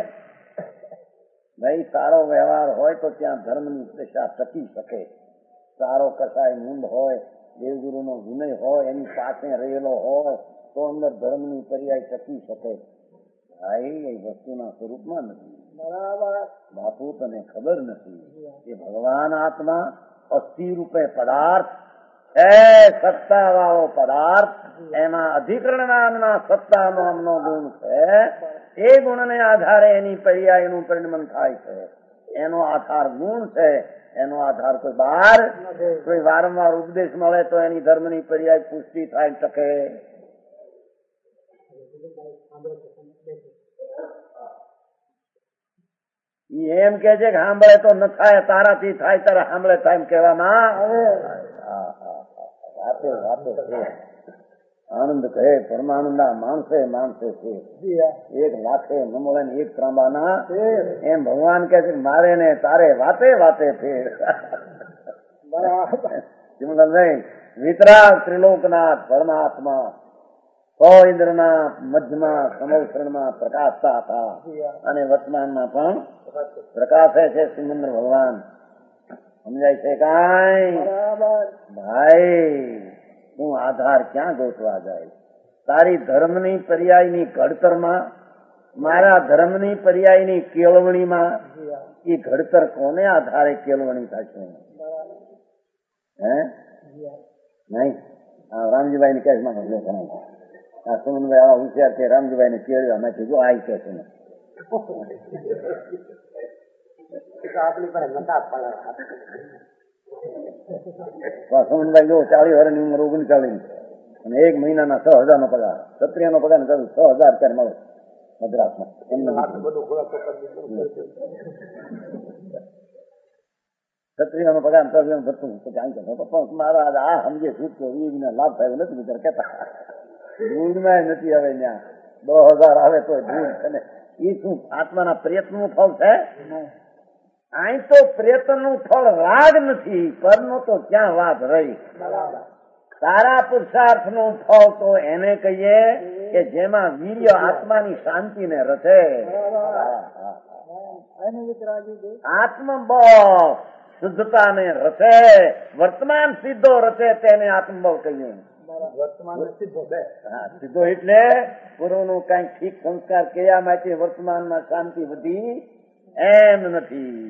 ભાઈ સારો વ્યવહાર હોય તો ત્યાં ધર્મની દશા ટકી શકે. સારો કસાય મૂંડ હોય, દેવગુરુ નો વિનય હોય, એની પાસે રહેલો હોય તો અંદર ધર્મની પર્યાય ટકી શકે. ભાઈ એ વસ્તુના સ્વરૂપમાં નથી. બરાબર બાપુ તને ખબર નથી. એ ભગવાન આત્મા અસ્થિ રૂપે પદાર્થ છે, સત્તા વાળો પદાર્થ. એમાં અધિકરણ નામના સત્તા નામનો ગુણ છે. એ ગુણને આધારે એની પર્યાયનું પરિણમન થાય છે. એનો આધાર ગુણ છે. એનો આધાર કોઈ બહાર કોઈ વારંવાર ઉપદેશ મળે તો એની ધર્મની પર્યાય પુષ્ટિ થાય ટકે. એમ કે છે કે સાંભળે તો ન થાય, તારાથી થાય તારે સાંભળે થાય એમ કહેવામાં વાતે વાતે છે. આનંદ કહે પરમાનંદા માણસે માણસે છે. એક લાખે ન મળે ને એક ત્રાંબાના. એમ ભગવાન કે છે મારે ને તારે વાતે વાતે ફેર. નહીં વિતરાગ ત્રિલોકનાથ પરમાત્મા સો ઇન્દ્રના મધ્યમાં સમોસરણમાં પ્રકાશતા હતા અને વર્તમાનમાં પણ પ્રકાશે છે. સિમંદર ભગવાન સમજાય છે કાંઈ? ભાઈ તું આધાર ક્યાં ગોતવા જાય? તારી ધર્મની પર્યાયની ઘડતરમાં, મારા ધર્મની પર્યાયની કેળવણીમાં એ ઘડતર કોને આધારે કેળવણી થશે? હે નહીં? રામજીભાઈ ની કેસમાં આ સુમનભાઈ આવા હોશિયાર છે, રામજીભાઈ ને કેળવ્યા મેં કીધું આ કે છે સુમનભાઈ જો ચાલીસ વર્ષની ઉંમર ઓગણચાલીસ અને એક મહિનાના છ હજાર નો પગાર, ક્ષત્રિય નો પગાર કરું છ હજાર અત્યારે મળે મદ્રાસમાં. ક્ષત્રિય નો પગાર ભરતું પછી મારા આ સમજે છૂટકો એ લાભ થયો નથી બિચાર કેતા ભૂલમાં નથી. હવે ત્યાં દસ હજાર આવે તો ભૂલ છે એ શું આત્માના પ્રયત્ન નું ફળ છે? અહીં તો પ્રયત્ન નું ફળ રાગ નથી, પરનો તો ક્યાં વાત રહી. સારા પુરુષાર્થ નું ફળ તો એને કહીએ કે જેમાં વીર્ય આત્માની શાંતિ ને રચે. આત્મબળ શુદ્ધતાને રચે, વર્તમાન સિદ્ધો રચે તેને આત્મબળ કહીએ. સીધો એટલે પૂર્વનું કઈક ઠીક સંસ્કાર કયા માટે વર્તમાનમાં શાંતિ વધી એમ નથી.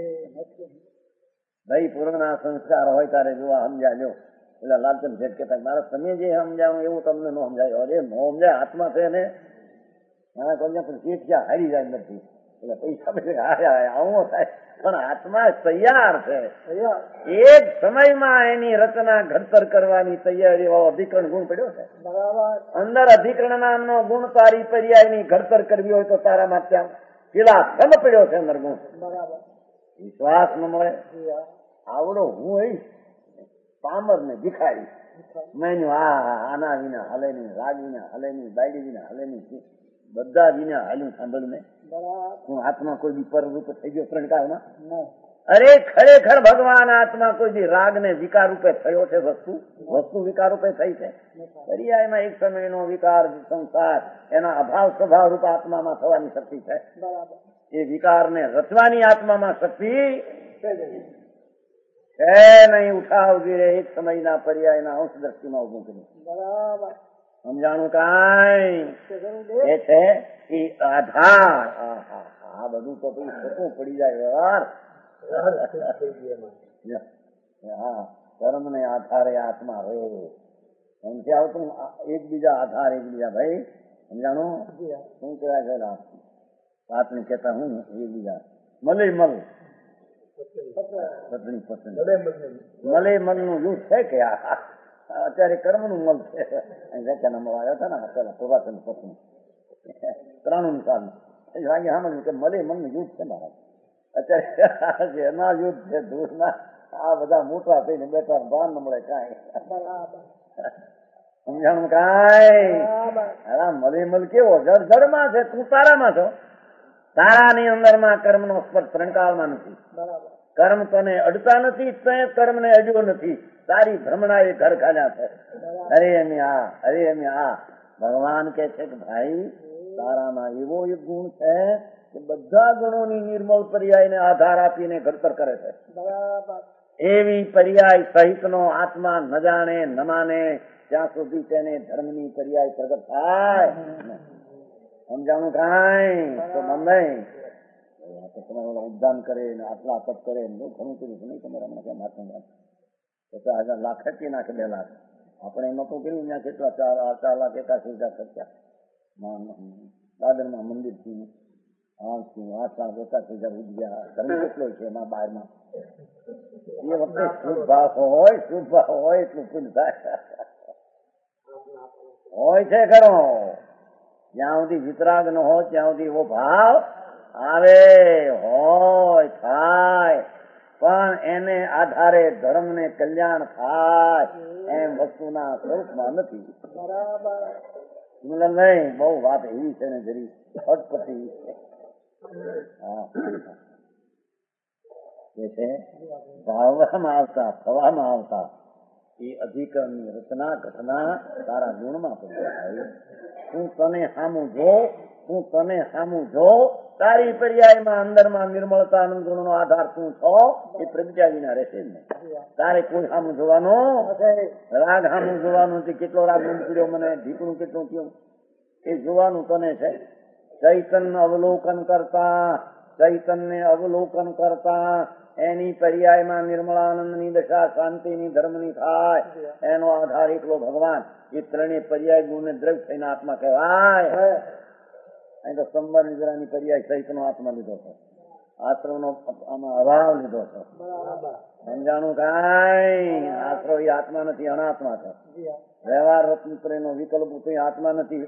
ભાઈ પૂર્વના સંસ્કાર હોય ત્યારે જોવા સમજાજો. એટલે લાલચંદ શેઠ કહેતા મારા તમે જે સમજાવો એવું તમને ન સમજાય. અરે ન સમજાય આત્મા છે ને મારા કોઈ પણ શેઠ ક્યાં હારી જાય નથી. એટલે પૈસા પછી આવું થાય પણ આત્મા તૈયાર છે. એક સમયમાં એની રચના ઘડતર કરવાની તૈયારી વાળો અધિકરણ ગુણ પડ્યો છે. અંદર અધિકરણ નામનો ગુણ તારી પર્યાયની ઘડતર કરવી હોય તો તારામાં ત્યાં પેલા ધમ પડ્યો છે અંદર ગુણ. વિશ્વાસ ન મળે આવડો હું હોઈશ પામર ને ભિખારી મેં આ આના વિના હલે નહીં, રાગ વિના હલે નહીં, બાયડી વિના હલે નહીં, બધા વિના હાલ્યું સાંભળ્યું ને. હું આત્મા કોઈ બી પર રૂપે થઈ ગયો ત્રણકાળમાં? અરે ખરેખર ભગવાન આત્મા કોઈ બી રાગ ને વિકાર રૂપે થયો છે? વસ્તુ વસ્તુ વિકાર રૂપે થઈ છે? પર્યાયમાં એક સમયનો વિકાર સંસાર એના અભાવ સ્વભાવ રૂપ આત્મામાં થવાની શક્તિ છે. એ વિકારને રચવાની આત્મામાં શક્તિ છે નહીં. ઉઠાવજી રે એક સમયના પર્યાયના અંશ દ્રષ્ટિમાં ઉભું કર્યું. સમજાણું કાંઈ? એ છે એ આધાર. આ બધું તો શું પડી જાય વ્યવહાર. હા કર્મ ને આધારે આત્મા રહે એમ છે આવતું. એકબીજા આધાર એકબીજા ભાઈ સમજાણું શું કહેવાય છે? વાતને કેતા હું એકબીજા મલે મલ પત્ની પત્ની મલે મલ નું યુદ્ધ છે કે અત્યારે કર્મ નું મલ છે. વ્યાખ્યાનમાં આવ્યા હતા ને પેલા પ્રભાસન પત્ની ત્રાણું સાલ વાગે સાંભળ્યું કે મલે મન નું યુદ્ધ છે મારા. અત્યારે એના યુદ્ધ છે દૂર ના. આ બધા મોટા થઈને બેઠા ભાન ન મળે કાંઈ. સમજાણું કાંઈ? હા મલે મલ કેવો જળ જળમાં છે, તું તારામાં છો. તારાની અંદર માં કર્મ નો સ્પર્શ ત્રણકાળમાં નથી. કર્મ તને અડતા નથી, તે કર્મ ને અડ્યો નથી. તારી ભ્રમણા એ ઘર ખાધા છે. હરે એમ આ હરે એમ આ ભગવાન કે છે કે ભાઈ તારામાં એવો એક ગુણ છે કે બધા ગુણોની નિર્મળ પર્યાયને આધાર આપીને ઘડતર કરે છે. એવી પર્યાય સહિત નો આત્મા ન જાણે ન માને ત્યાં સુધી તેને ધર્મની પર્યાય પ્રગટ થાય. સમજાણું કાંઈ? તો મને તમારે ઉદ્દાન કરે ને આટલા તપ કરે ઘણું કર્યું નહીં તમારે હમણાં ક્યાં મહાત્મા પચાસ હજાર લાખ ખર્ચી નાખે બે લાખ. આપણે એમાં તો કેવું ત્યાં કેટલા ચાર ચાર લાખ એકાસી હજાર ખર્ચ્યા દાદરમાં મંદિર થયું આઠ થયું આઠ લાખ એકાસી હજાર ઉદ્યા. ધર્મ કેટલો છે એમાં બહારમાં? એ વખતે શુભ ભાવ હોય શુભ ભાવ હોય એટલું પુલ થાય હોય છે ખરો. જ્યાં સુધી વિતરાગ ન હોય ત્યાં સુધી એવો ભાવ આવે હોય થાય પણ એને આધારે ધર્મ ને કલ્યાણ થાય એમ વસ્તુના સ્વરૂપમાં નથી. નહીં બહુ વાત એવી છે ને જરી અટપટી છે. ભાવવામાં આવતા થવામાં આવતા એ અધિકરણની રચના ઘટના તારા ગુણમાં પડી જાય. હું તને સામું જો હું તને સામું જો તારી પર્યાયમાં અંદરમાં નિર્મળતા આનંદ ગુણનો આધાર તું છો એ પ્રગટ્યા વિના રહેશે જ નહીં. તારે કોઈ સામું જોવાનું, રાગ સામું જોવાનું નથી. કેટલો રાગ નીકળ્યો, મને ઢીકણું કેટલું થયું એ જોવાનું તને છે. ચૈતન્ય અવલોકન કરતા, ચૈતન્ય અવલોકન કરતા એની પર્યાયમાં નિર્મળાનંદની દશા, શાંતિની, ધર્મની થાય એનો આધાર એકલો ભગવાન. એ ત્રણેય પર્યાય ગુણ ને દ્રવ્ય થઈને આત્મા કહેવાય. અહીં તો સંબર નિદ્રાની પર્યાય સહિતનો આત્મા લીધો છે, આશ્રમનો આમાં અભાવ લીધો છે. સમજાણું કાંઈ? આશ્રવ એ આત્મા નથી, અનાત્મા છે. વ્યવહાર રત્નત્રયનો વિકલ્પ કોઈ આત્મા નથી.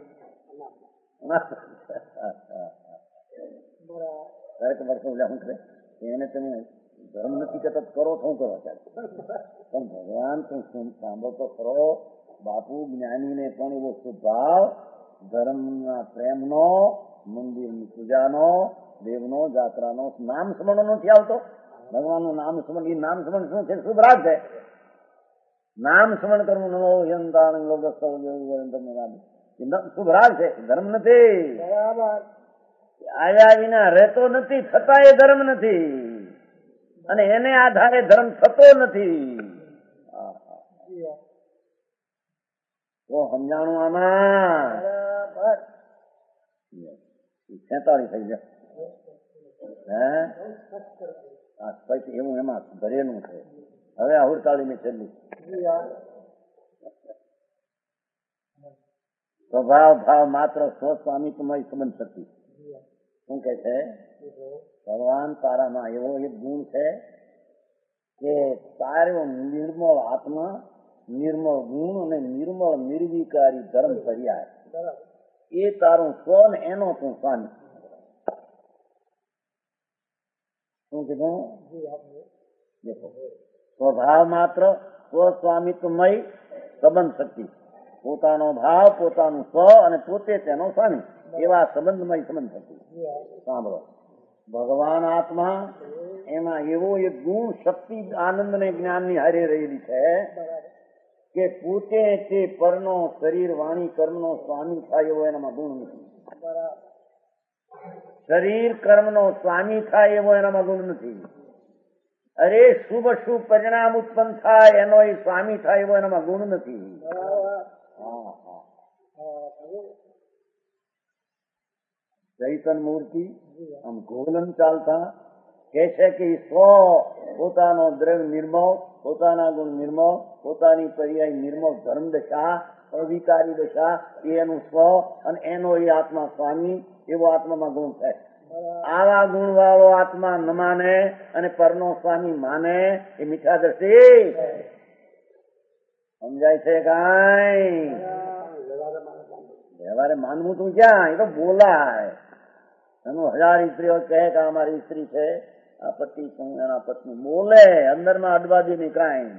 દરેક વર્ષો શું કરે એને તમે ધર્મ નથી કહેતા, કરો શું કરો ત્યારે. પણ ભગવાન તું સાંભળતો ખરો. બાપુ જ્ઞાનીને પણ એવો સ્વભાવ ધર્મના પ્રેમનો, મંદિરની પૂજાનો, દેવનો, જાત્રાનો, નામ સ્મરણ નથી આવતો. ભગવાનનું નામ સ્મરણ, એ નામ સ્મરણ શું છે? શુભ રાગ છે. નામ સ્મરણ કરવું નમો યંતાણ શુભ રાગ છે, ધર્મ નથી. આવ્યા વિના રહેતો નથી, છતાં એ ધર્મ નથી, અને એને આધારે ધર્મ થતો નથી. તો સમજાણું આમાં? છેતાળીસ થઈ જાય હે પછી એવું એમાં ભરેલું છે. હવે અડતાલીસ ની છેલ્લી સ્વભાવ ભાવ માત્ર સ્વસ્વામિત્વમય સંબંધ શક્તિ. શું કે છે? ભગવાન તારામાં એવો એક ગુણ છે કે તારો નિર્મળ આત્મા, નિર્મળ ગુણ અને નિર્મળ નિર્વિકારી ધર્મ પર્યાય એ તારું સ્વ ને એનો તું સ્વામી. શું કીધું? દેખો, સ્વભાવ માત્ર સ્વસ્વામિત્વમય સંબંધ શક્તિ. પોતાનો ભાવ, પોતાનું સ્વ અને પોતે તેનો સ્વામી, એવા સંબંધમય સંબંધ શક્તિ. સાંભળો, ભગવાન આત્મા એમાં એવો એક ગુણ, શક્તિ, આનંદ ને જ્ઞાન ની હારે રહેલી છે કે પોતે તે પરનો શરીર, વાણી, કર્મનો સ્વામી થાય એવો એનામાં ગુણ નથી. શરીર કર્મનો સ્વામી થાય એવો એનામાં ગુણ નથી. અરે શુભ શુભ પરિણામ ઉત્પન્ન થાય એનો એ સ્વામી થાય એવો એનામાં ગુણ નથી. ચૈતન મૂર્તિ આમ ગોલન ચાલતા કે છે કે સ્વ પોતાનો દ્રવ્ય નિર્મળ, પોતાના ગુણ નિર્મળ, પોતાની પર્યાય નિર્મળ ધર્મ દશા, અવિકારી દશા એ એનું સ્વ, અને એનો એ આત્મા સ્વામી, એવો આત્મામાં ગુણ છે. આવા ગુણ વાળો આત્મા ન માને અને પરનો સ્વામી માને એ મીઠા દ્રષ્ટિ. સમજાય છે કાંઈ? વ્યવહારે માનવું તું ક્યાં? એ તો બોલાય. એનું હજાર સ્ત્રીઓ કહે કે અમારી સ્ત્રી છે, આ પતિ એના પત્ની બોલે, અંદર માં અડવાદી ની કાંઈ.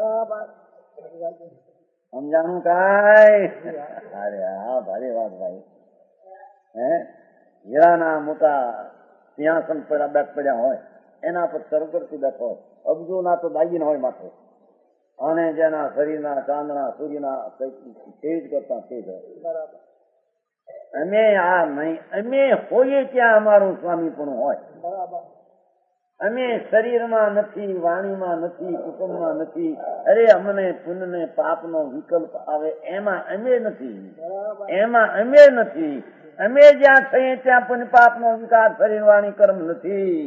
સમજાણું કાંઈ? અરે હા, ભારે વાત ભાઈ. હે હીરાના મોટા સિંહાસન પર બેઠ પડ્યા હોય, એના પર સરગરથી બેઠો હોય, અબજો ના તો દાગીન હોય માથે, અને જેના શરીરના ચાંદના સૂર્યના તેજ કરતા તેજ હોય. અમે આ નહીં, અમે હોઈએ ત્યાં અમારું સ્વામીપણું હોય. અમે શરીરમાં નથી, વાણીમાં નથી, કુટુંબમાં નથી. અરે અમને પુણ્ય પાપનો વિકલ્પ આવે એમાં અમે નથી, એમાં અમે નથી. અમે જ્યાં થઈએ ત્યાં પુણ્ય પાપનો વિકાર શરીર વાણી કર્મ નથી.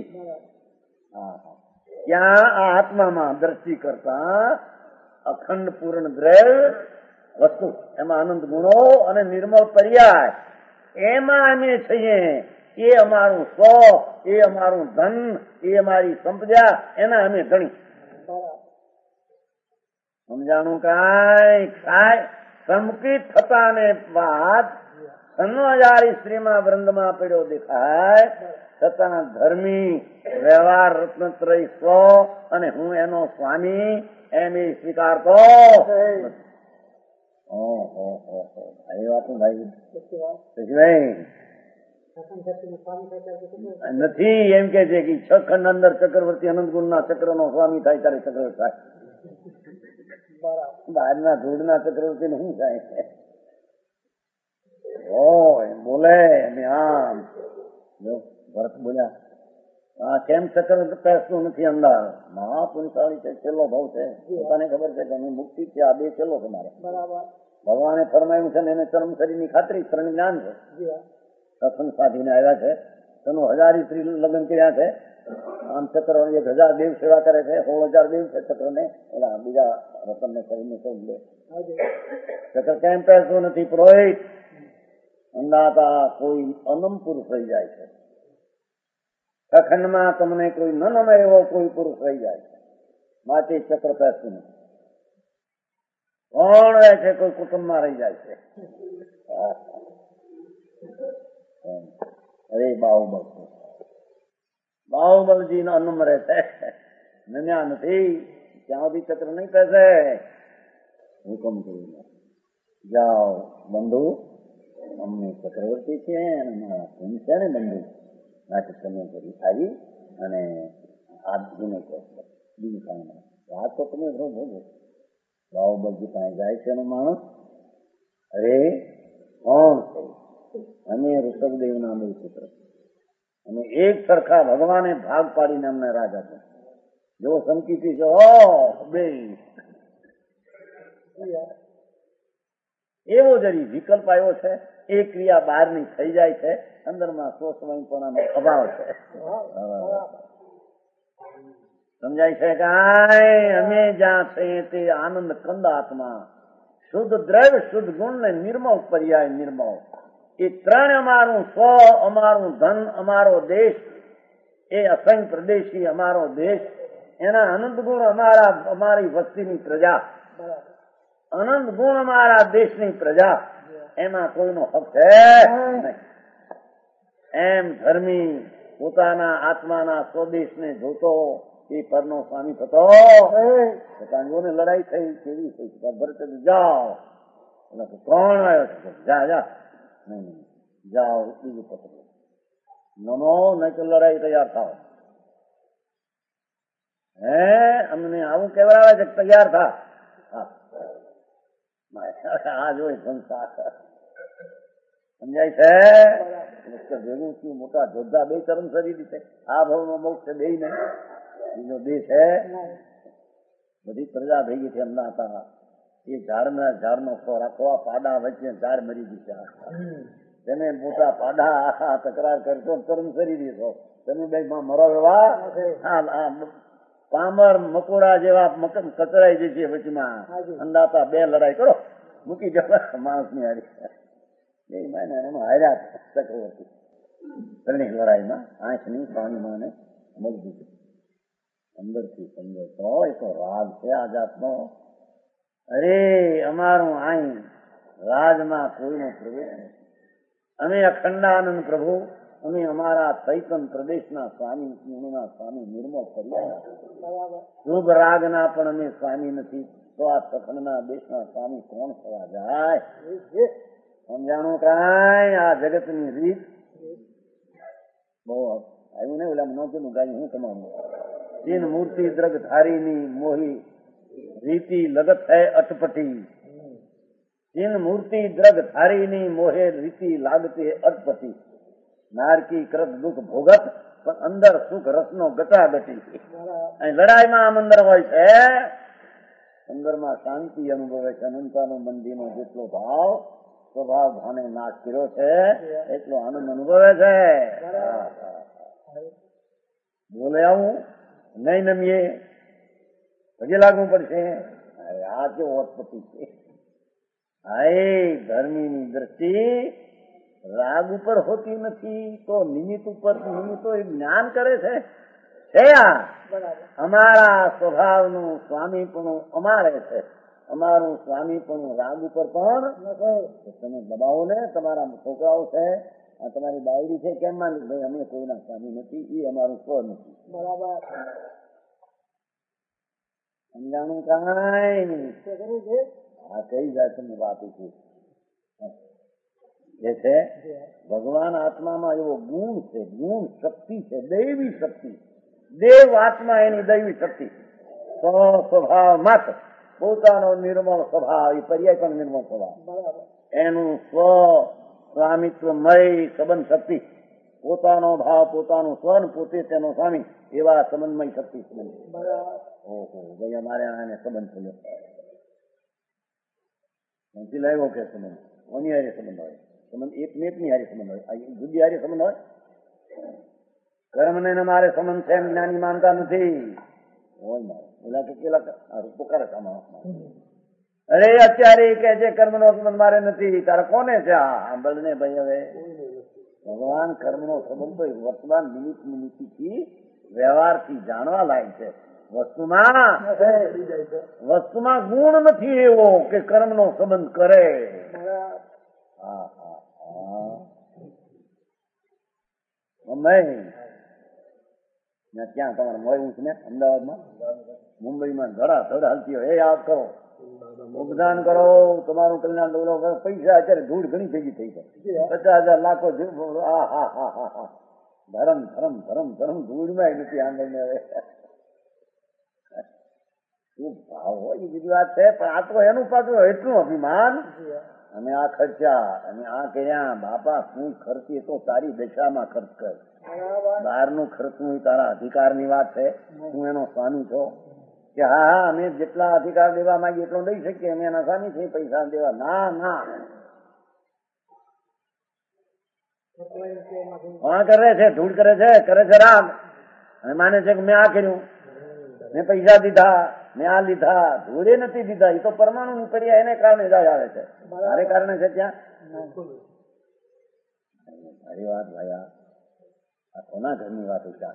ત્યાં આ આત્મામાં દ્રષ્ટિ કરતા અખંડ પૂર્ણ દ્રવ્ય વસ્તુ, એમાં આનંદ ગુણો અને નિર્મળ પર્યાય, એમાં અમે છીએ. એ અમારું સ્વ, એ અમારું ધન, એ અમારી સંપદા, એના અમે ગણી. સમજાણું કાંઈ? કાંઈ સંકિત થતા ને બાદ સન્નહજારી સ્ત્રીમાં વૃંદમાં પડ્યો દેખાય, છતાં ધર્મી વ્યવહાર રત્નત્રય સ્વ અને હું એનો સ્વામી એમ એ સ્વીકારતો નથી. એમ કે છે કે છ ખંડ અંદર ચક્રવર્તી અનંત ગુણ ના ચક્ર નો સ્વામી થાય ત્યારે ચક્રવર્તી થાય. બહારના ધૂળના ચક્રવર્તી ને શું થાય? બોલે આમ ભરત બોલ્યા આ કેમ ચક્ર પેસતું નથી અંદર? મહાપુરુષાળી છે, છેલ્લો ભાવ છે, પોતાને ખબર છે કે હું મુક્તિ છે, આ બે છેલ્લો તમારે. ભગવાને ફરમાયું છે ને એને ચરમ શરીરની ખાતરી ત્રણ જ્ઞાન છે. સત્સંગ સાધીને આવ્યા છે, તેનું હજારી સ્ત્રી લગ્ન કર્યા છે, આમ ચક્ર એક હજાર દેવ સેવા કરે છે, સોળ હજાર દેવ છે ચક્ર ને, એના બીજા રતન ને કરીને લે. ચક્ર કેમ પેસતું નથી પુરોહિત? અંદાતા કોઈ અનમ પુરુષ રહી જાય છે, અખંડમાં તમને કોઈ ન નમે એવો કોઈ પુરુષ રહી જાય છે, માટે ચક્ર પેસતું નથી. કોણ રહે છે? કોઈ કુટુંબમાં રહી જાય છે. અરે બાહુબલ બાહુબલજી નો અનમ રહે છે, નમ્યા નથી, ત્યાં સુધી ચક્ર નહીં પેસે. હુકમ કરીને જાઓ બંધુ, અમને ચક્રવર્તી છે અને મારા પૂન છે ને બંધુ, નાટક તમે કરી આવી અને આ ગુને કહો, બીજું કાંઈ નહીં. વાત તો તમે શું ભોગો. બાહુબલજી પાસે જાય છે એનો માણસ. અરે કોણ છે? અમે ઋષભદેવ ના બે પુત્ર, અમે એક સરખા ભગવાને ભાગ પાડીને અમને રાજા છે. જો સંકિતી છે ઓ બે એવો જરી વિકલ્પ આવ્યો છે, એ ક્રિયા બહારની થઈ જાય છે, અંદરમાં સ્વસ્વયંપણાનો અભાવ છે. સમજાય છે કાંઈ? અમે જ્યાં છે તે આનંદ કંદ આત્મા, શુદ્ધ દ્રવ્ય, શુદ્ધ ગુણ ને નિર્મળ પર્યાય નિર્મળ, એ ત્રણ અમારું સ્વ, અમારું ધન, અમારો દેશ, એ અસંખ્ય પ્રદેશી અમારો દેશ, એના અનંત ગુણ અમારા અમારી વસ્તીની પ્રજા, અનંત ગુણ અમારા દેશની પ્રજા, એમાં કોઈનો હક છે નહીં. એમ ધર્મી પોતાના આત્માના સ્વદેશને જોતો એ પરનો સ્વામી થતો. પોતાનીઓને લડાઈ થઈ કેવી થઈ? ભરત જાઓ, કોણ આવ્યો છે? જા જા, નહીં જાઓ, બીજું પકડો, નમો, નહીં તો લડાઈ તૈયાર થાવ. હે અમને આવું કેવડાવે છે, તૈયાર થા. આ જોઈ સંસાર સમજાય છે? ભેગું થયું, મોટા જોધા બે ચરમ શરીર છે, આ ભાવનો મોક્ષ છે બે ને, બીજો દેશ છે. બધી પ્રજા ભેગી છે એમના હતા. એ ઝાડના ઝાડનો ખોરાકો પાડા વચ્ચે ઝાડ મરી ગયા, તેને મોટા પાડા આખા તકરાર કરશો, ચરમ શરીર છો તમે બે માં મરો એવા. પામર મકોડા જેવા કચરાઈ જશે વચમાં, અંદાતા બે લડાઈ કરો, મૂકી જવા માણસ ની હારી. એમાં હાર્યા ચક્રવર્તી ત્રણેય લડાઈમાં, આંખની પાણીમાં ને મજબૂત અંદરથી સમજો તો એ તો રાગ છે આ જાતનો. અરે અમારું આઈ રાજમાં કોઈનો પ્રવેશ નથી. અમે અખંડાનંદ પ્રભુ, અમે અમારા ચૈતન પ્રદેશના સ્વામી, પૂર્ણના સ્વામી, નિર્મળ કર્યા. શુભ રાગના પણ અમે સ્વામી નથી, તો આ સખંડના દેશના સ્વામી કોણ થવા જાય? સમજાણું કાંઈ? આ જગતની રીત બહુ આવ્યું ને, ઓલા નોતું ગાયું હું તમારું. ચીન મૂર્તિ દ્રગ ધારીની મોહી રીતિ લગત હૈ અટપટી, ચીન મૂર્તિ દ્રગ ધારીની મોહે રીતિ લાગતી અટપટી, નારકી કૃત દુઃખ ભોગત પણ અંદર સુખ રસનો ગટાગટી. અહીં લડાઈમાં આમ અંદર હોય છે, અંદરમાં શાંતિ અનુભવે છે. અનંતાનો મંદિરનો જેટલો ભાવ સ્વભાવ ભાને નાશ કર્યો છે એટલો આનંદ અનુભવે છે. બોલે આવું નહીં નમીએ પગે લાગવું પડશે. આ કેવો અટપટી છે. હા, ધર્મીની દ્રષ્ટિ રાગ ઉપર હોતી નથી, તો નિમિત્ત ઉપર નિમિત્તો એ જ્ઞાન કરે છે. અમારા સ્વભાવનું સ્વામીપણું અમારે છે, અમારું સ્વામીપણું રાગ ઉપર પણ તમે દબાવો ને. તમારા છોકરાઓ છે, આ તમારી બાયડી છે, કેમ માની ભાઈ અમે કોઈના સ્વામી નથી, એ અમારું સ્વ નથી. બરાબર સમજાણું કાંઈ નહીં. આ કઈ જાતની વાત છે? એ છે ભગવાન આત્મામાં એવો ગુણ છે, ગુણ શક્તિ છે, દૈવી શક્તિ. દેવ આત્મા એની દૈવી શક્તિ, સ્વભાવ માત્ર પોતાનો નિર્મળ સ્વભાવ, એ પર્યાય પણ નિર્મળ સ્વભાવ, એનું સ્વ સ્વામિત્વમય સંબંધ શક્તિ પોતાનો ભાવ, પોતાનું સ્વન, પોતે તેનો સ્વામી, એવા સંબંધમય શક્તિ સંબંધ. ઓહો ભાઈ, અમારે આને સંબંધ થયો નથી લાવ્યો કે સંબંધ ઓની હારે સંબંધ હોય, સંબંધ એક મેક ની હારે સંબંધ હોય, જુદી હારે સંબંધ હોય. કર્મ ને મારે સંબંધ છે એમ જ્ઞાની માનતા નથી. હોય મારે ઓલા કે કેલા પોકારે અરે અત્યારે કે છે કર્મ નો સંબંધ મારે નથી, તારે કોને છે આ સાંભળ ને ભાઈ. હવે ભગવાન કર્મ નો સંબંધ તો વર્તમાન નિમિત્ત નિમિત્તથી વ્યવહારથી જાણવા લાયક છે. વસ્તુમાં વસ્તુમાં ગુણ નથી એવો કે કર્મ નો સંબંધ કરે. હા હા હા ક્યાં તમારે મળ્યું છે ને અમદાવાદમાં, મુંબઈમાં ધડા ધડ હાલતી હોય. એ યાદ કરો, યોગદાન કરો, તમારું કલ્યાણ કરો. પૈસા અત્યારે ધૂળ ઘણી ભેગી થઈ જાય, પચાસ હજાર લાખો હા હા હા હા હા ધરમ ધરમ ધરમ ધરમ ધૂળમાં નથી આંગળ ને. હવે શું ભાવ હોય એ બીજી વાત છે, પણ આ તો એનું પાછું એટલું અભિમાન. અમે આ ખર્ચા અમે આ કર્યા, બાપા શું ખર્ચી તો તારી દશામાં ખર્ચ કર. બહારનું ખર્ચનું તારા અધિકારની વાત છે. હું એનો સ્વામી છો કે હા હા અમે જેટલા અધિકાર દેવા માંગીએ એટલો દઈ શકીએ, અમે એના સ્વામી છીએ, પૈસા દેવા ના ના. કોણ કરે છે? ધૂળ કરે છે, કરે છે રાગ, અને માને છે કે મેં આ કર્યું, મેં પૈસા દીધા, મેં આ લીધા. ધૂળે નથી દીધા, એ તો પરમાણુ ની પર્યા એને કારણે જ આવે છે, મારે કારણે છે ત્યાં. મારી વાત ભાઈ, આ કોના ઘરની વાત ઉચા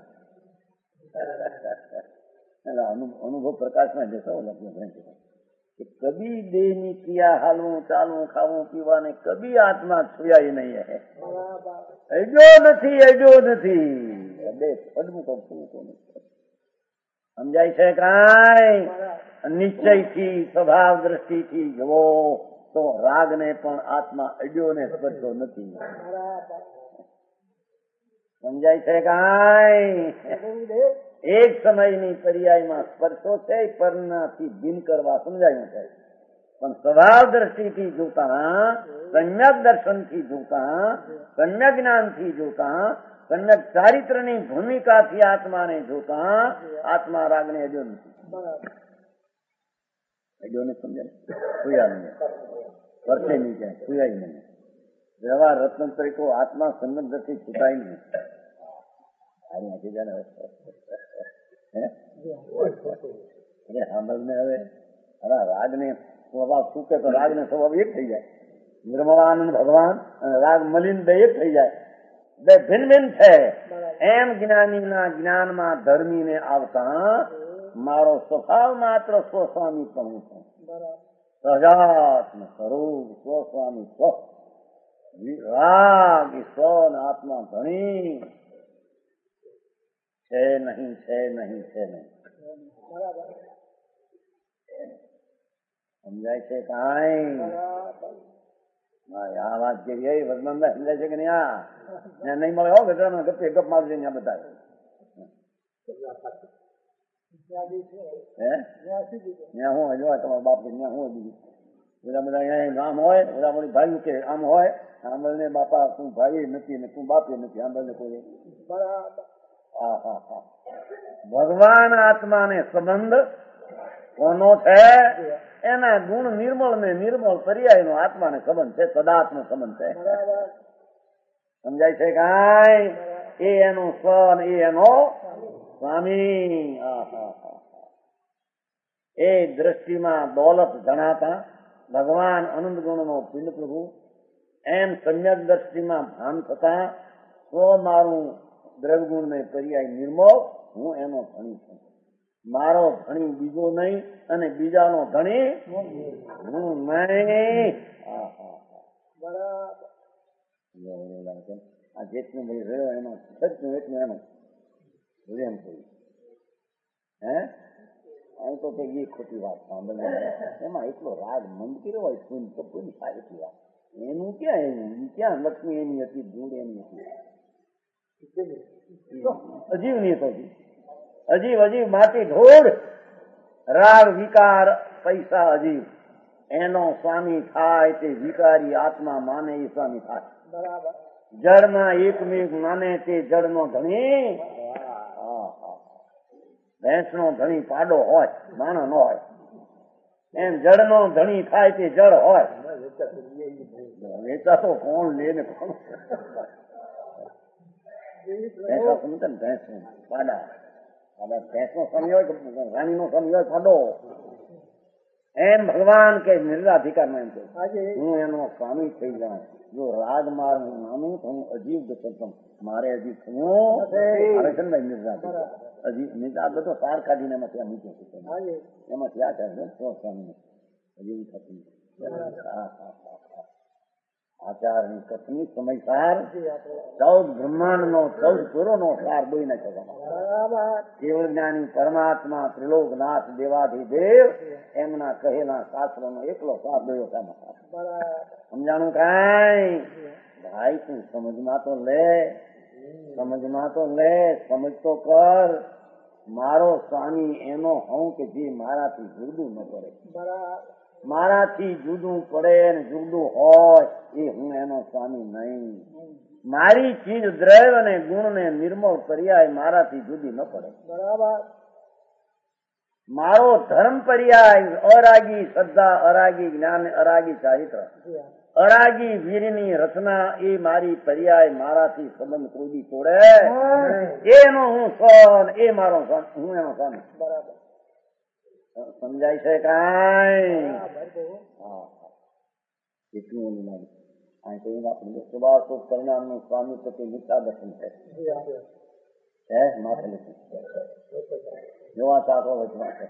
અનુભવ પ્રકાશમાં જશો લખ્યું કે કદી દેહની ક્રિયા હાલવું, ચાલવું, ખાવું, પીવાને કદી આત્મા છુયાય નહીં. અજો નથી, અજો નથી. સમજાય છે કાંઈ? નિશ્ચયથી, સ્વભાવ દ્રષ્ટિથી જવો તો રાગને પણ આત્મા અડ્યો ને સ્પર્શો નથી. સમજાય છે કાંઈ? એક સમયની પર્યાયમાં સ્પર્શો છે, પરનાથી ભિન્ન કરવા સમજાયું છે. પણ સ્વભાવ દ્રષ્ટિથી જોતા, સમ્યક દર્શનથી જોતા, સમ્યક જ્ઞાનથી જોતા, સમ્યક ચારિત્રની ભૂમિકાથી આત્માને જોતા આત્મા રાગને અડ્યો નથી. અડ્યો ને સમજાય? સુયા નહીં, સ્પર્શે નહીં, જાય સુયાય નહીં. વ્યવહાર રત્ન તરીકો આત્મા સંબંધથી છૂટાય નહીં. સાંભળ ને હવે રાગ ને સ્વભાવ શું કે તો રાગ ને સ્વભાવ એક થઈ જાય. નિર્મળાનંદ ભગવાન અને રાગ મલિન બે એક થઈ જાય, બે ભિન્ન ભિન્ન છે. એમ જ્ઞાનીના જ્ઞાનમાં ધર્મીને આવતા મારો સ્વભાવ માત્ર સ્વસ્વામી પણ છું. સજાત્મ સ્વરૂપ સ્વસ્વામી સ્વ રાગ સ્વ આત્મા ધણી છે નહીં, છે નહીં, છે નહીં. સમજાય છે કાંઈ? આ વાત કરી વર્તમાન સમજાય છે કે નહીં? આ નહીં મળે હો ગટરામાં ગપે ગપ મારજે ત્યાં બધા. ત્યાં હું જોવા તમારા બાપ ત્યાં હું બીજું બધા બધા અહીંયા નામ હોય, બધા મારી ભાઈ કે આમ હોય. આંબળ ને બાપા તું ભાઈ નથી ને તું બાપે નથી. આંબળ ને કોઈ ભગવાન આત્માને સંબંધ કોનો છે? એના ગુણ નિર્મળ ને નિર્મળ પર્યાય નો આત્માને સંબંધ છે, સદાત્મ સંબંધ છે. સમજાય છે કાંઈ? એ એનું સ્વન, એ એનો સ્વામી. એ દ્રષ્ટિમાં દોલત જણાતા ભગવાન અનંત ગુણ નો પિંડ પ્રભુ, એમ સમ્યક દ્રષ્ટિમાં ભાન થતા સ્વ મારું દ્રવગુણ ને પર્યાય નિર્મળ, હું એનો ધણી છું. મારો ધણી બીજો નહીં અને બીજાનો ધણી હું નહીં. આ જેટલું ભાઈ રહ્યો એનો સચનું એટલું એનું એમ થયું. હે અહીં તો કઈ ખોટી વાત સાંભળ, એમાં એટલો રાગ મંદ કર્યો હોય પૂન તો પૂન થાય એટલી વાત. એનું ક્યાં એનું ક્યાં લક્ષ્મી એની હતી, ધૂળ એની હતી. અજીવ ની તો અજીવ અજીવ માટી ધૂળ, રાગ વિકાર પૈસા અજીવ. એનો સ્વામી થાય તે વિકારી આત્મા માને એ સ્વામી થાય. જળમાં એકમેક માને તે જળનો ધણી ભેંસનો ધણી પાડો હોય, માણસ નો હોય. એમ જળનો ધણી થાય તે જળ હોય. વેચા તો કોણ લે ને કોણ ભેંસા સમજે ને ભેંસ પાડા ભેંસ નો સમય હોય રાણી નો સમય હોય પાડો. એમ ભગવાન કે નિર્લાધિકાર માં એમ કે હું એનો સ્વામી થઈ જાઉં. જો રાગ માર નાનું તો હું અજીબ દસમ મારે અજીબ થવું આવે છે ને નિર્લાધિકાર. અજીબ નિર્લા બધો સાર કાઢીને એમાં ત્યાં મૂકે છે એમાં ત્યાં કરે સ્વામી અજીબ થતું. આચારની કથની સમય સાર ચૌદ બ્રહ્માંડ નો ચૌદ પુરો નો સાર બોઈ નાખે. કેવળ જ્ઞાની પરમાત્મા ત્રિલોકનાથ દેવાધિદેવ એમના કહેલા શાસ્ત્રો નો એકલો સાર બોયો. સમજાણું કઈ ભાઈ તું સમજમાં તો લે, સમજમાં તો લે, સમજ તો કર. મારો સ્વામી એનો હું કે જે મારાથી જુદું ન પડે. મારાથી જુદું પડે ને જુદું હોય એ હું એનો સ્વામી નહીં. મારી ચીજ દ્રવ્ય અને ગુણ ને નિર્મળ પર્યાય મારાથી જુદી ન પડે. બરાબર. મારો ધર્મ પર્યાય અરાગી શ્રદ્ધા, અરાગી જ્ઞાન, અરાગી ચારિત્ર, અરાગી વીરની રચના એ મારી પર્યાય મારાથી સંબંધ કોઈ દી તોડે એનો હું સોન, એ મારો સોન, હું એનો સ્વામી. બરાબર. સમજાય છે કઈ? એટલું લાગે આ કહ્યું આપણે સુભાષ પરિણામ નું સ્વામી પ્રતિ મિત્રા દર્શન છે. હે માથે લખ્યું જોવા ચાકો વચમાં છે.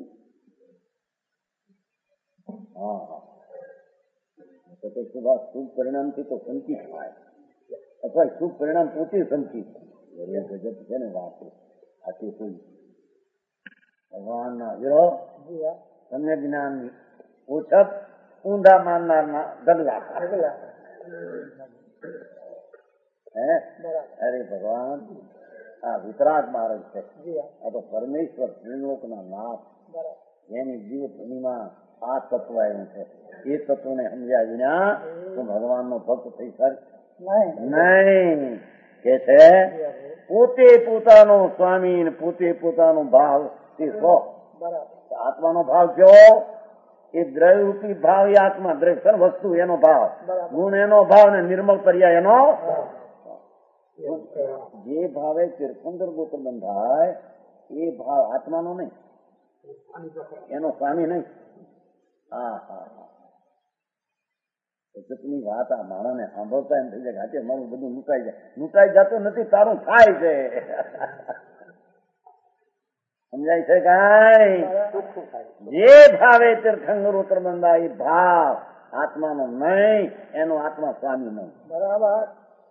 હા હા સુભાષ શુભ પરિણામ થી તો સંચિત થાય અથવા શુભ પરિણામ પોતે સંચિત જગત છે ને વાત આથી કોઈ ભગવાન ના વિરોહ સમ્યક જ્ઞાન ની ઓછપ ઊંધા માનનાર ના ગગલા. હે અરે ભગવાન આ વિતરાગ માર્ગ છે. આ તો પરમેશ્વર ત્રિલોક ના નાથ એની જીવ ભૂમિમાં આ તત્વ આવ્યું છે. એ તત્વને સમજ્યા વિના તો ભગવાન નો ભક્ત થઈ શકે નહીં. કે છે પોતે પોતાનો સ્વામી ને પોતે પોતાનો ભાવ તે સ્વ. આત્માનો ભાવ કયો? એ દ્રવ્ય રૂપી ભાવ એ આત્મા, દ્રવ્ય વસ્તુ એનો ભાવ, ગુણ એનો ભાવ ને નિર્મળ પર્યાય એનો. જે ભાવે તીર્થંકર ગોત્ર બંધાય એ ભાવ આત્માનો નહીં, એનો સ્વામી નહીં. હા હા હા જગતની વાત આ માણસને સાંભળતા એમ થઈ જાય હાથે મારું બધું મુકાઈ જાય. મુકાઈ જતું નથી, તારું થાય છે. સમજાય છે કઈ? જે ભાવે તીર્થંકર ગોત્ર બંધાય એ ભાવ આત્માનો નહીં, એનો આત્મા સ્વામી નહીં. બરાબર.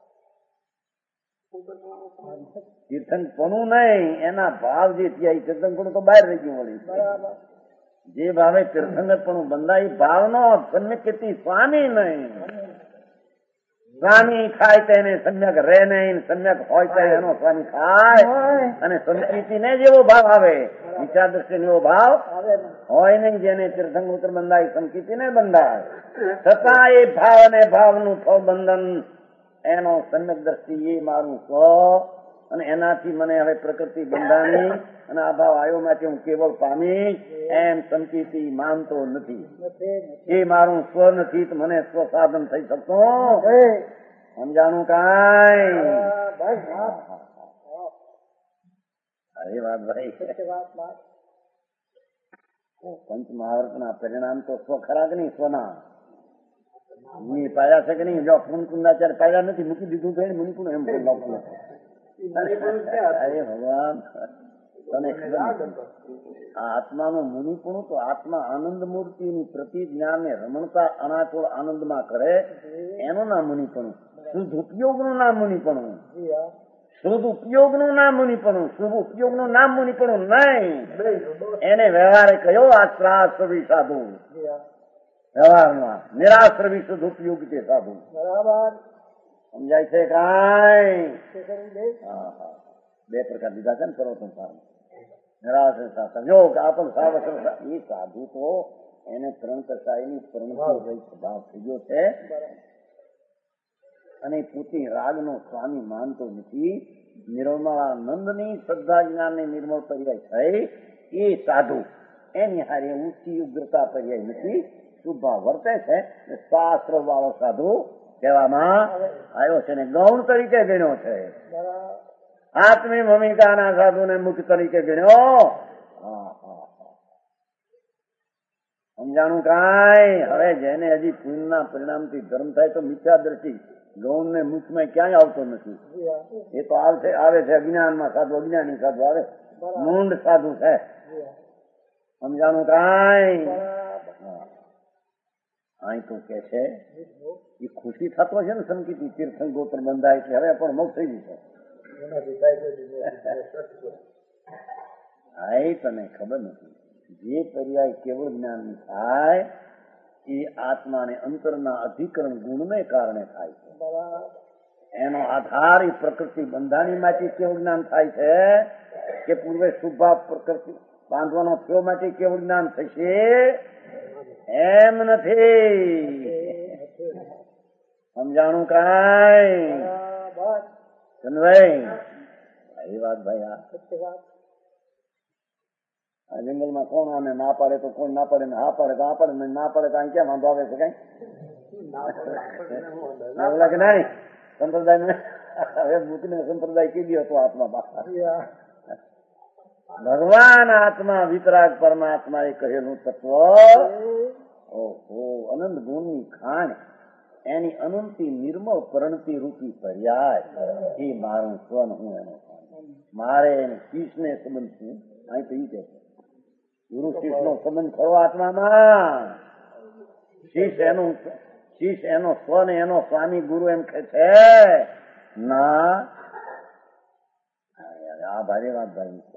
તીર્થંકરનું નહીં, એના ભાવ જે થયા એ તીર્થંકર તો બહાર રહી ગયું વળી. જે ભાવે તીર્થંકર પણ બંધાય ભાવનો સમ્યક સ્વામી નહીં. સ્વામી ખાય તેને સમ્યક રહે નહીં, સમ્યક હોય તો એનો સ્વામી ખાય. અને સંકીર્તિ ને જેવો ભાવ આવે, વિચાર દ્રષ્ટિ એવો ભાવ હોય નહીં. જેને તીર્થંકર બંધાય સંકીર્તિ ને બંધાય, છતાં એ ભાવ અને ભાવનું ફળ બંધન એનો સમ્યક દ્રષ્ટિ એ મારું સ્વ. અને એનાથી મને હવે પ્રકૃતિ બંધાણી અને આ ભાવ આવ્યો માંથી હું કેવળ પામી એમ સંકીર્તિ માનતો નથી. એ મારું સ્વ નથી તો મને સ્વ સાધન થઈ શકતો. સમજાણું કઈ? અરે વાત ભાઈ, પંચ મહાવર્ત ના પરિણામ તો સ્વ ખરા કે નહીં? સ્વના પાડ્યા છે કે નહીં? જો ફૂન કુંડાચાર્ય પાડ્યા નથી, મૂકી દીધું તો મુનિકુણ એમ બોલ. અરે ભગવાન તને આત્માનું મુનિપણું તો આત્મા આનંદ મૂર્તિની પ્રતિ જ્ઞાનને રમણતા અનાચોળ આનંદમાં કરે એનું નામ મુનિપણું. શુદ્ધ ઉપયોગનું નામ મુનિપણું. શુદ્ધ ઉપયોગનું નામ મુનિપણું. શુભ ઉપયોગનું નામ મુનિપણું નહીં. એને વ્યવહારે કયો આશ્રાશ્રવી સાધુ. વ્યવહારમાં નિરાશ્રવી શુદ્ધ ઉપયોગી તે સાધુ. બરાબર. સમજાય છે કઈ? બે પ્રકાર દીધા છે ને સર્વોત્તમ સાધુ, નિરાશ્રય સાધુ. જો આપણ સાવસર એ સાધુ તો એને ત્રણ કસાયની પ્રણતિ ભાવ થઈ ગયો છે. અને પોતે રાગનો સ્વામી માનતો નથી, નિર્મળાનંદની શ્રદ્ધા જ્ઞાનની નિર્મળ પર્યાય થઈ એ સાધુ એની હારે ઊંચી ઉગ્રતા પર્યાય નથી, શુભા વર્તે છે, શાસ્ત્ર વાળો સાધુ કહેવામાં આવ્યો છે ને ગૌણ તરીકે ગણ્યો છે. આત્મી ભૂમિકાના સાધુને મુખ્ય તરીકે ગણ્યો. સમજાણું કાંઈ? હવે જેને હજી પુણ્યના પરિણામથી ધર્મ થાય તો મિથ્યા દ્રષ્ટિ ગૌણ ને મુખમાં ક્યાંય આવતો નથી. એ તો આવશે આવે છે અજ્ઞાનમાં સાધુ, અજ્ઞાની સાધુ આવે, મૂંડ સાધુ છે. સમજાણું કાંઈ? અહીં તો કે છે એ ખુશી થતો છે ને સંકિતી તીર્થન ગોત્ર બંધાય એટલે હવે પણ મોક્ષ થઈ જશે. હા એ તને ખબર નથી. જે પર્યાય કેવળ જ્ઞાનની થાય એ આત્માને અંતરના અધિકરણ ગુણને કારણે થાય છે. એનો આધાર એ પ્રકૃતિ બંધાણી માટે કેવું જ્ઞાન થાય છે કે પૂર્વે શુભા પ્રકૃતિ બાંધવાનો થયો માટે કેવું જ્ઞાન થશે? એમ નથી. સમજાણું કાંઈ? ભાઈ એ વાત ભાઈ આ જંગલમાં કોણ આને ના પાડે તો કોણ ના પાડે ને હા પાડે તો આ પાડે ને ના પાડે તો અહીં ક્યાં વાંધો આવે છે? કઈ ના બોલા કે નહીં સંપ્રદાય હવે મૂકીને સંપ્રદાય કીધી હતો આત્મા બાપા. ભગવાન આત્મા વિતરાગ પરમાત્મા એ કહેલું તત્વ ઓહો અનંત ગુણની ખાણ એની અનંતી નિર્મળ પરણતી રૂપી પર્યાય એ મારું સ્વન હું એનો મારે એને શીશને સંબંધ છું. અહીં તો ઈ કે ગુરુ શીશ નો સંબંધ ખરો આત્મામાં. શીશ એનું શીશ એનો સ્વન એનો સ્વામી ગુરુ એમ કે છે ના. આ ભારે વાત ભાઈ છે.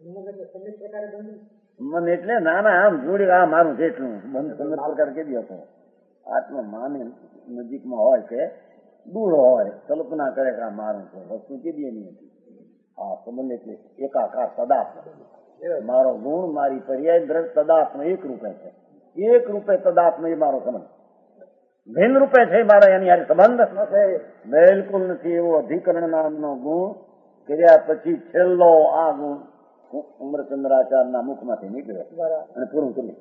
મન એટલે ના ના આમ જોડી આ મારું જેટલું બંધ સંગત પ્રકાર કેવી હતો આત્મા માને નજીકમાં હોય કે દૂર હોય કલ્પના કરે કે આ મારું છે વસ્તુ કેવી એની હતી. આ સંબંધ એટલે એકાકાર તદાત્મ મારો ગુણ મારી પર્યાય દ્રઢ તદાત્મ એક રૂપે છે. એક રૂપે તદાત્મ એ મારો સંબંધ. ભિન્ન રૂપે છે મારો એની યાર સંબંધ બિલકુલ નથી. એવો અધિકરણ નામનો ગુણ કર્યા પછી છેલ્લો આ ગુણ અમરચંદ્રાચાર્યના મુખમાંથી નીકળ્યો અને પૂરું કરી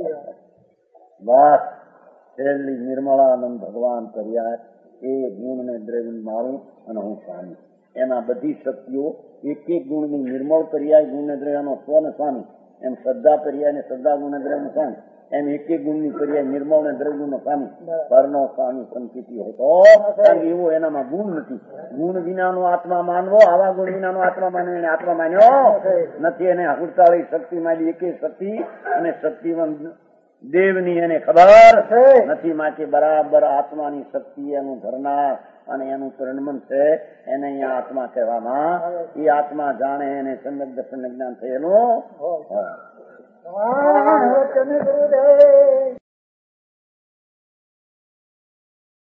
બસ છેલ્લી નિર્મળાનંદ ભગવાન કર્યા એ ગુણ ને દ્રવ્ય મારું અને હું સ્વામી. એના બધી શક્તિઓ એક એક ગુણની નિર્મળ પર્યાય ગુણ ને દ્રવ્યનો સ્વ ને સ્વામી એમ શ્રદ્ધા પર્યાય ને શ્રદ્ધા ગુણ ને દ્રવ્ય સ્વામી એમ એક એક ગુણની પર્યાય નિર્મળ ને દ્રવ્ય નો સ્વામી પરનો સ્વામી સંકેતી હતો. એવો એનામાં ગુણ નથી. ગુણ વિનાનો આત્મા માનવો આવા ગુણ વિનાનો આત્મા માનવો એને આત્મા માન્યો નથી. એને હુડતાળી શક્તિ મારી એક શક્તિ અને શક્તિવંત દેવની એને ખબર નથી. માટે બરાબર આત્માની શક્તિ એનું ધરનાર અને એનું પરિણમન છે એને અહીંયા આત્મા કહેવામાં. એ આત્મા જાણે એને સમ્યક દર્શન જ્ઞાન થયેલું.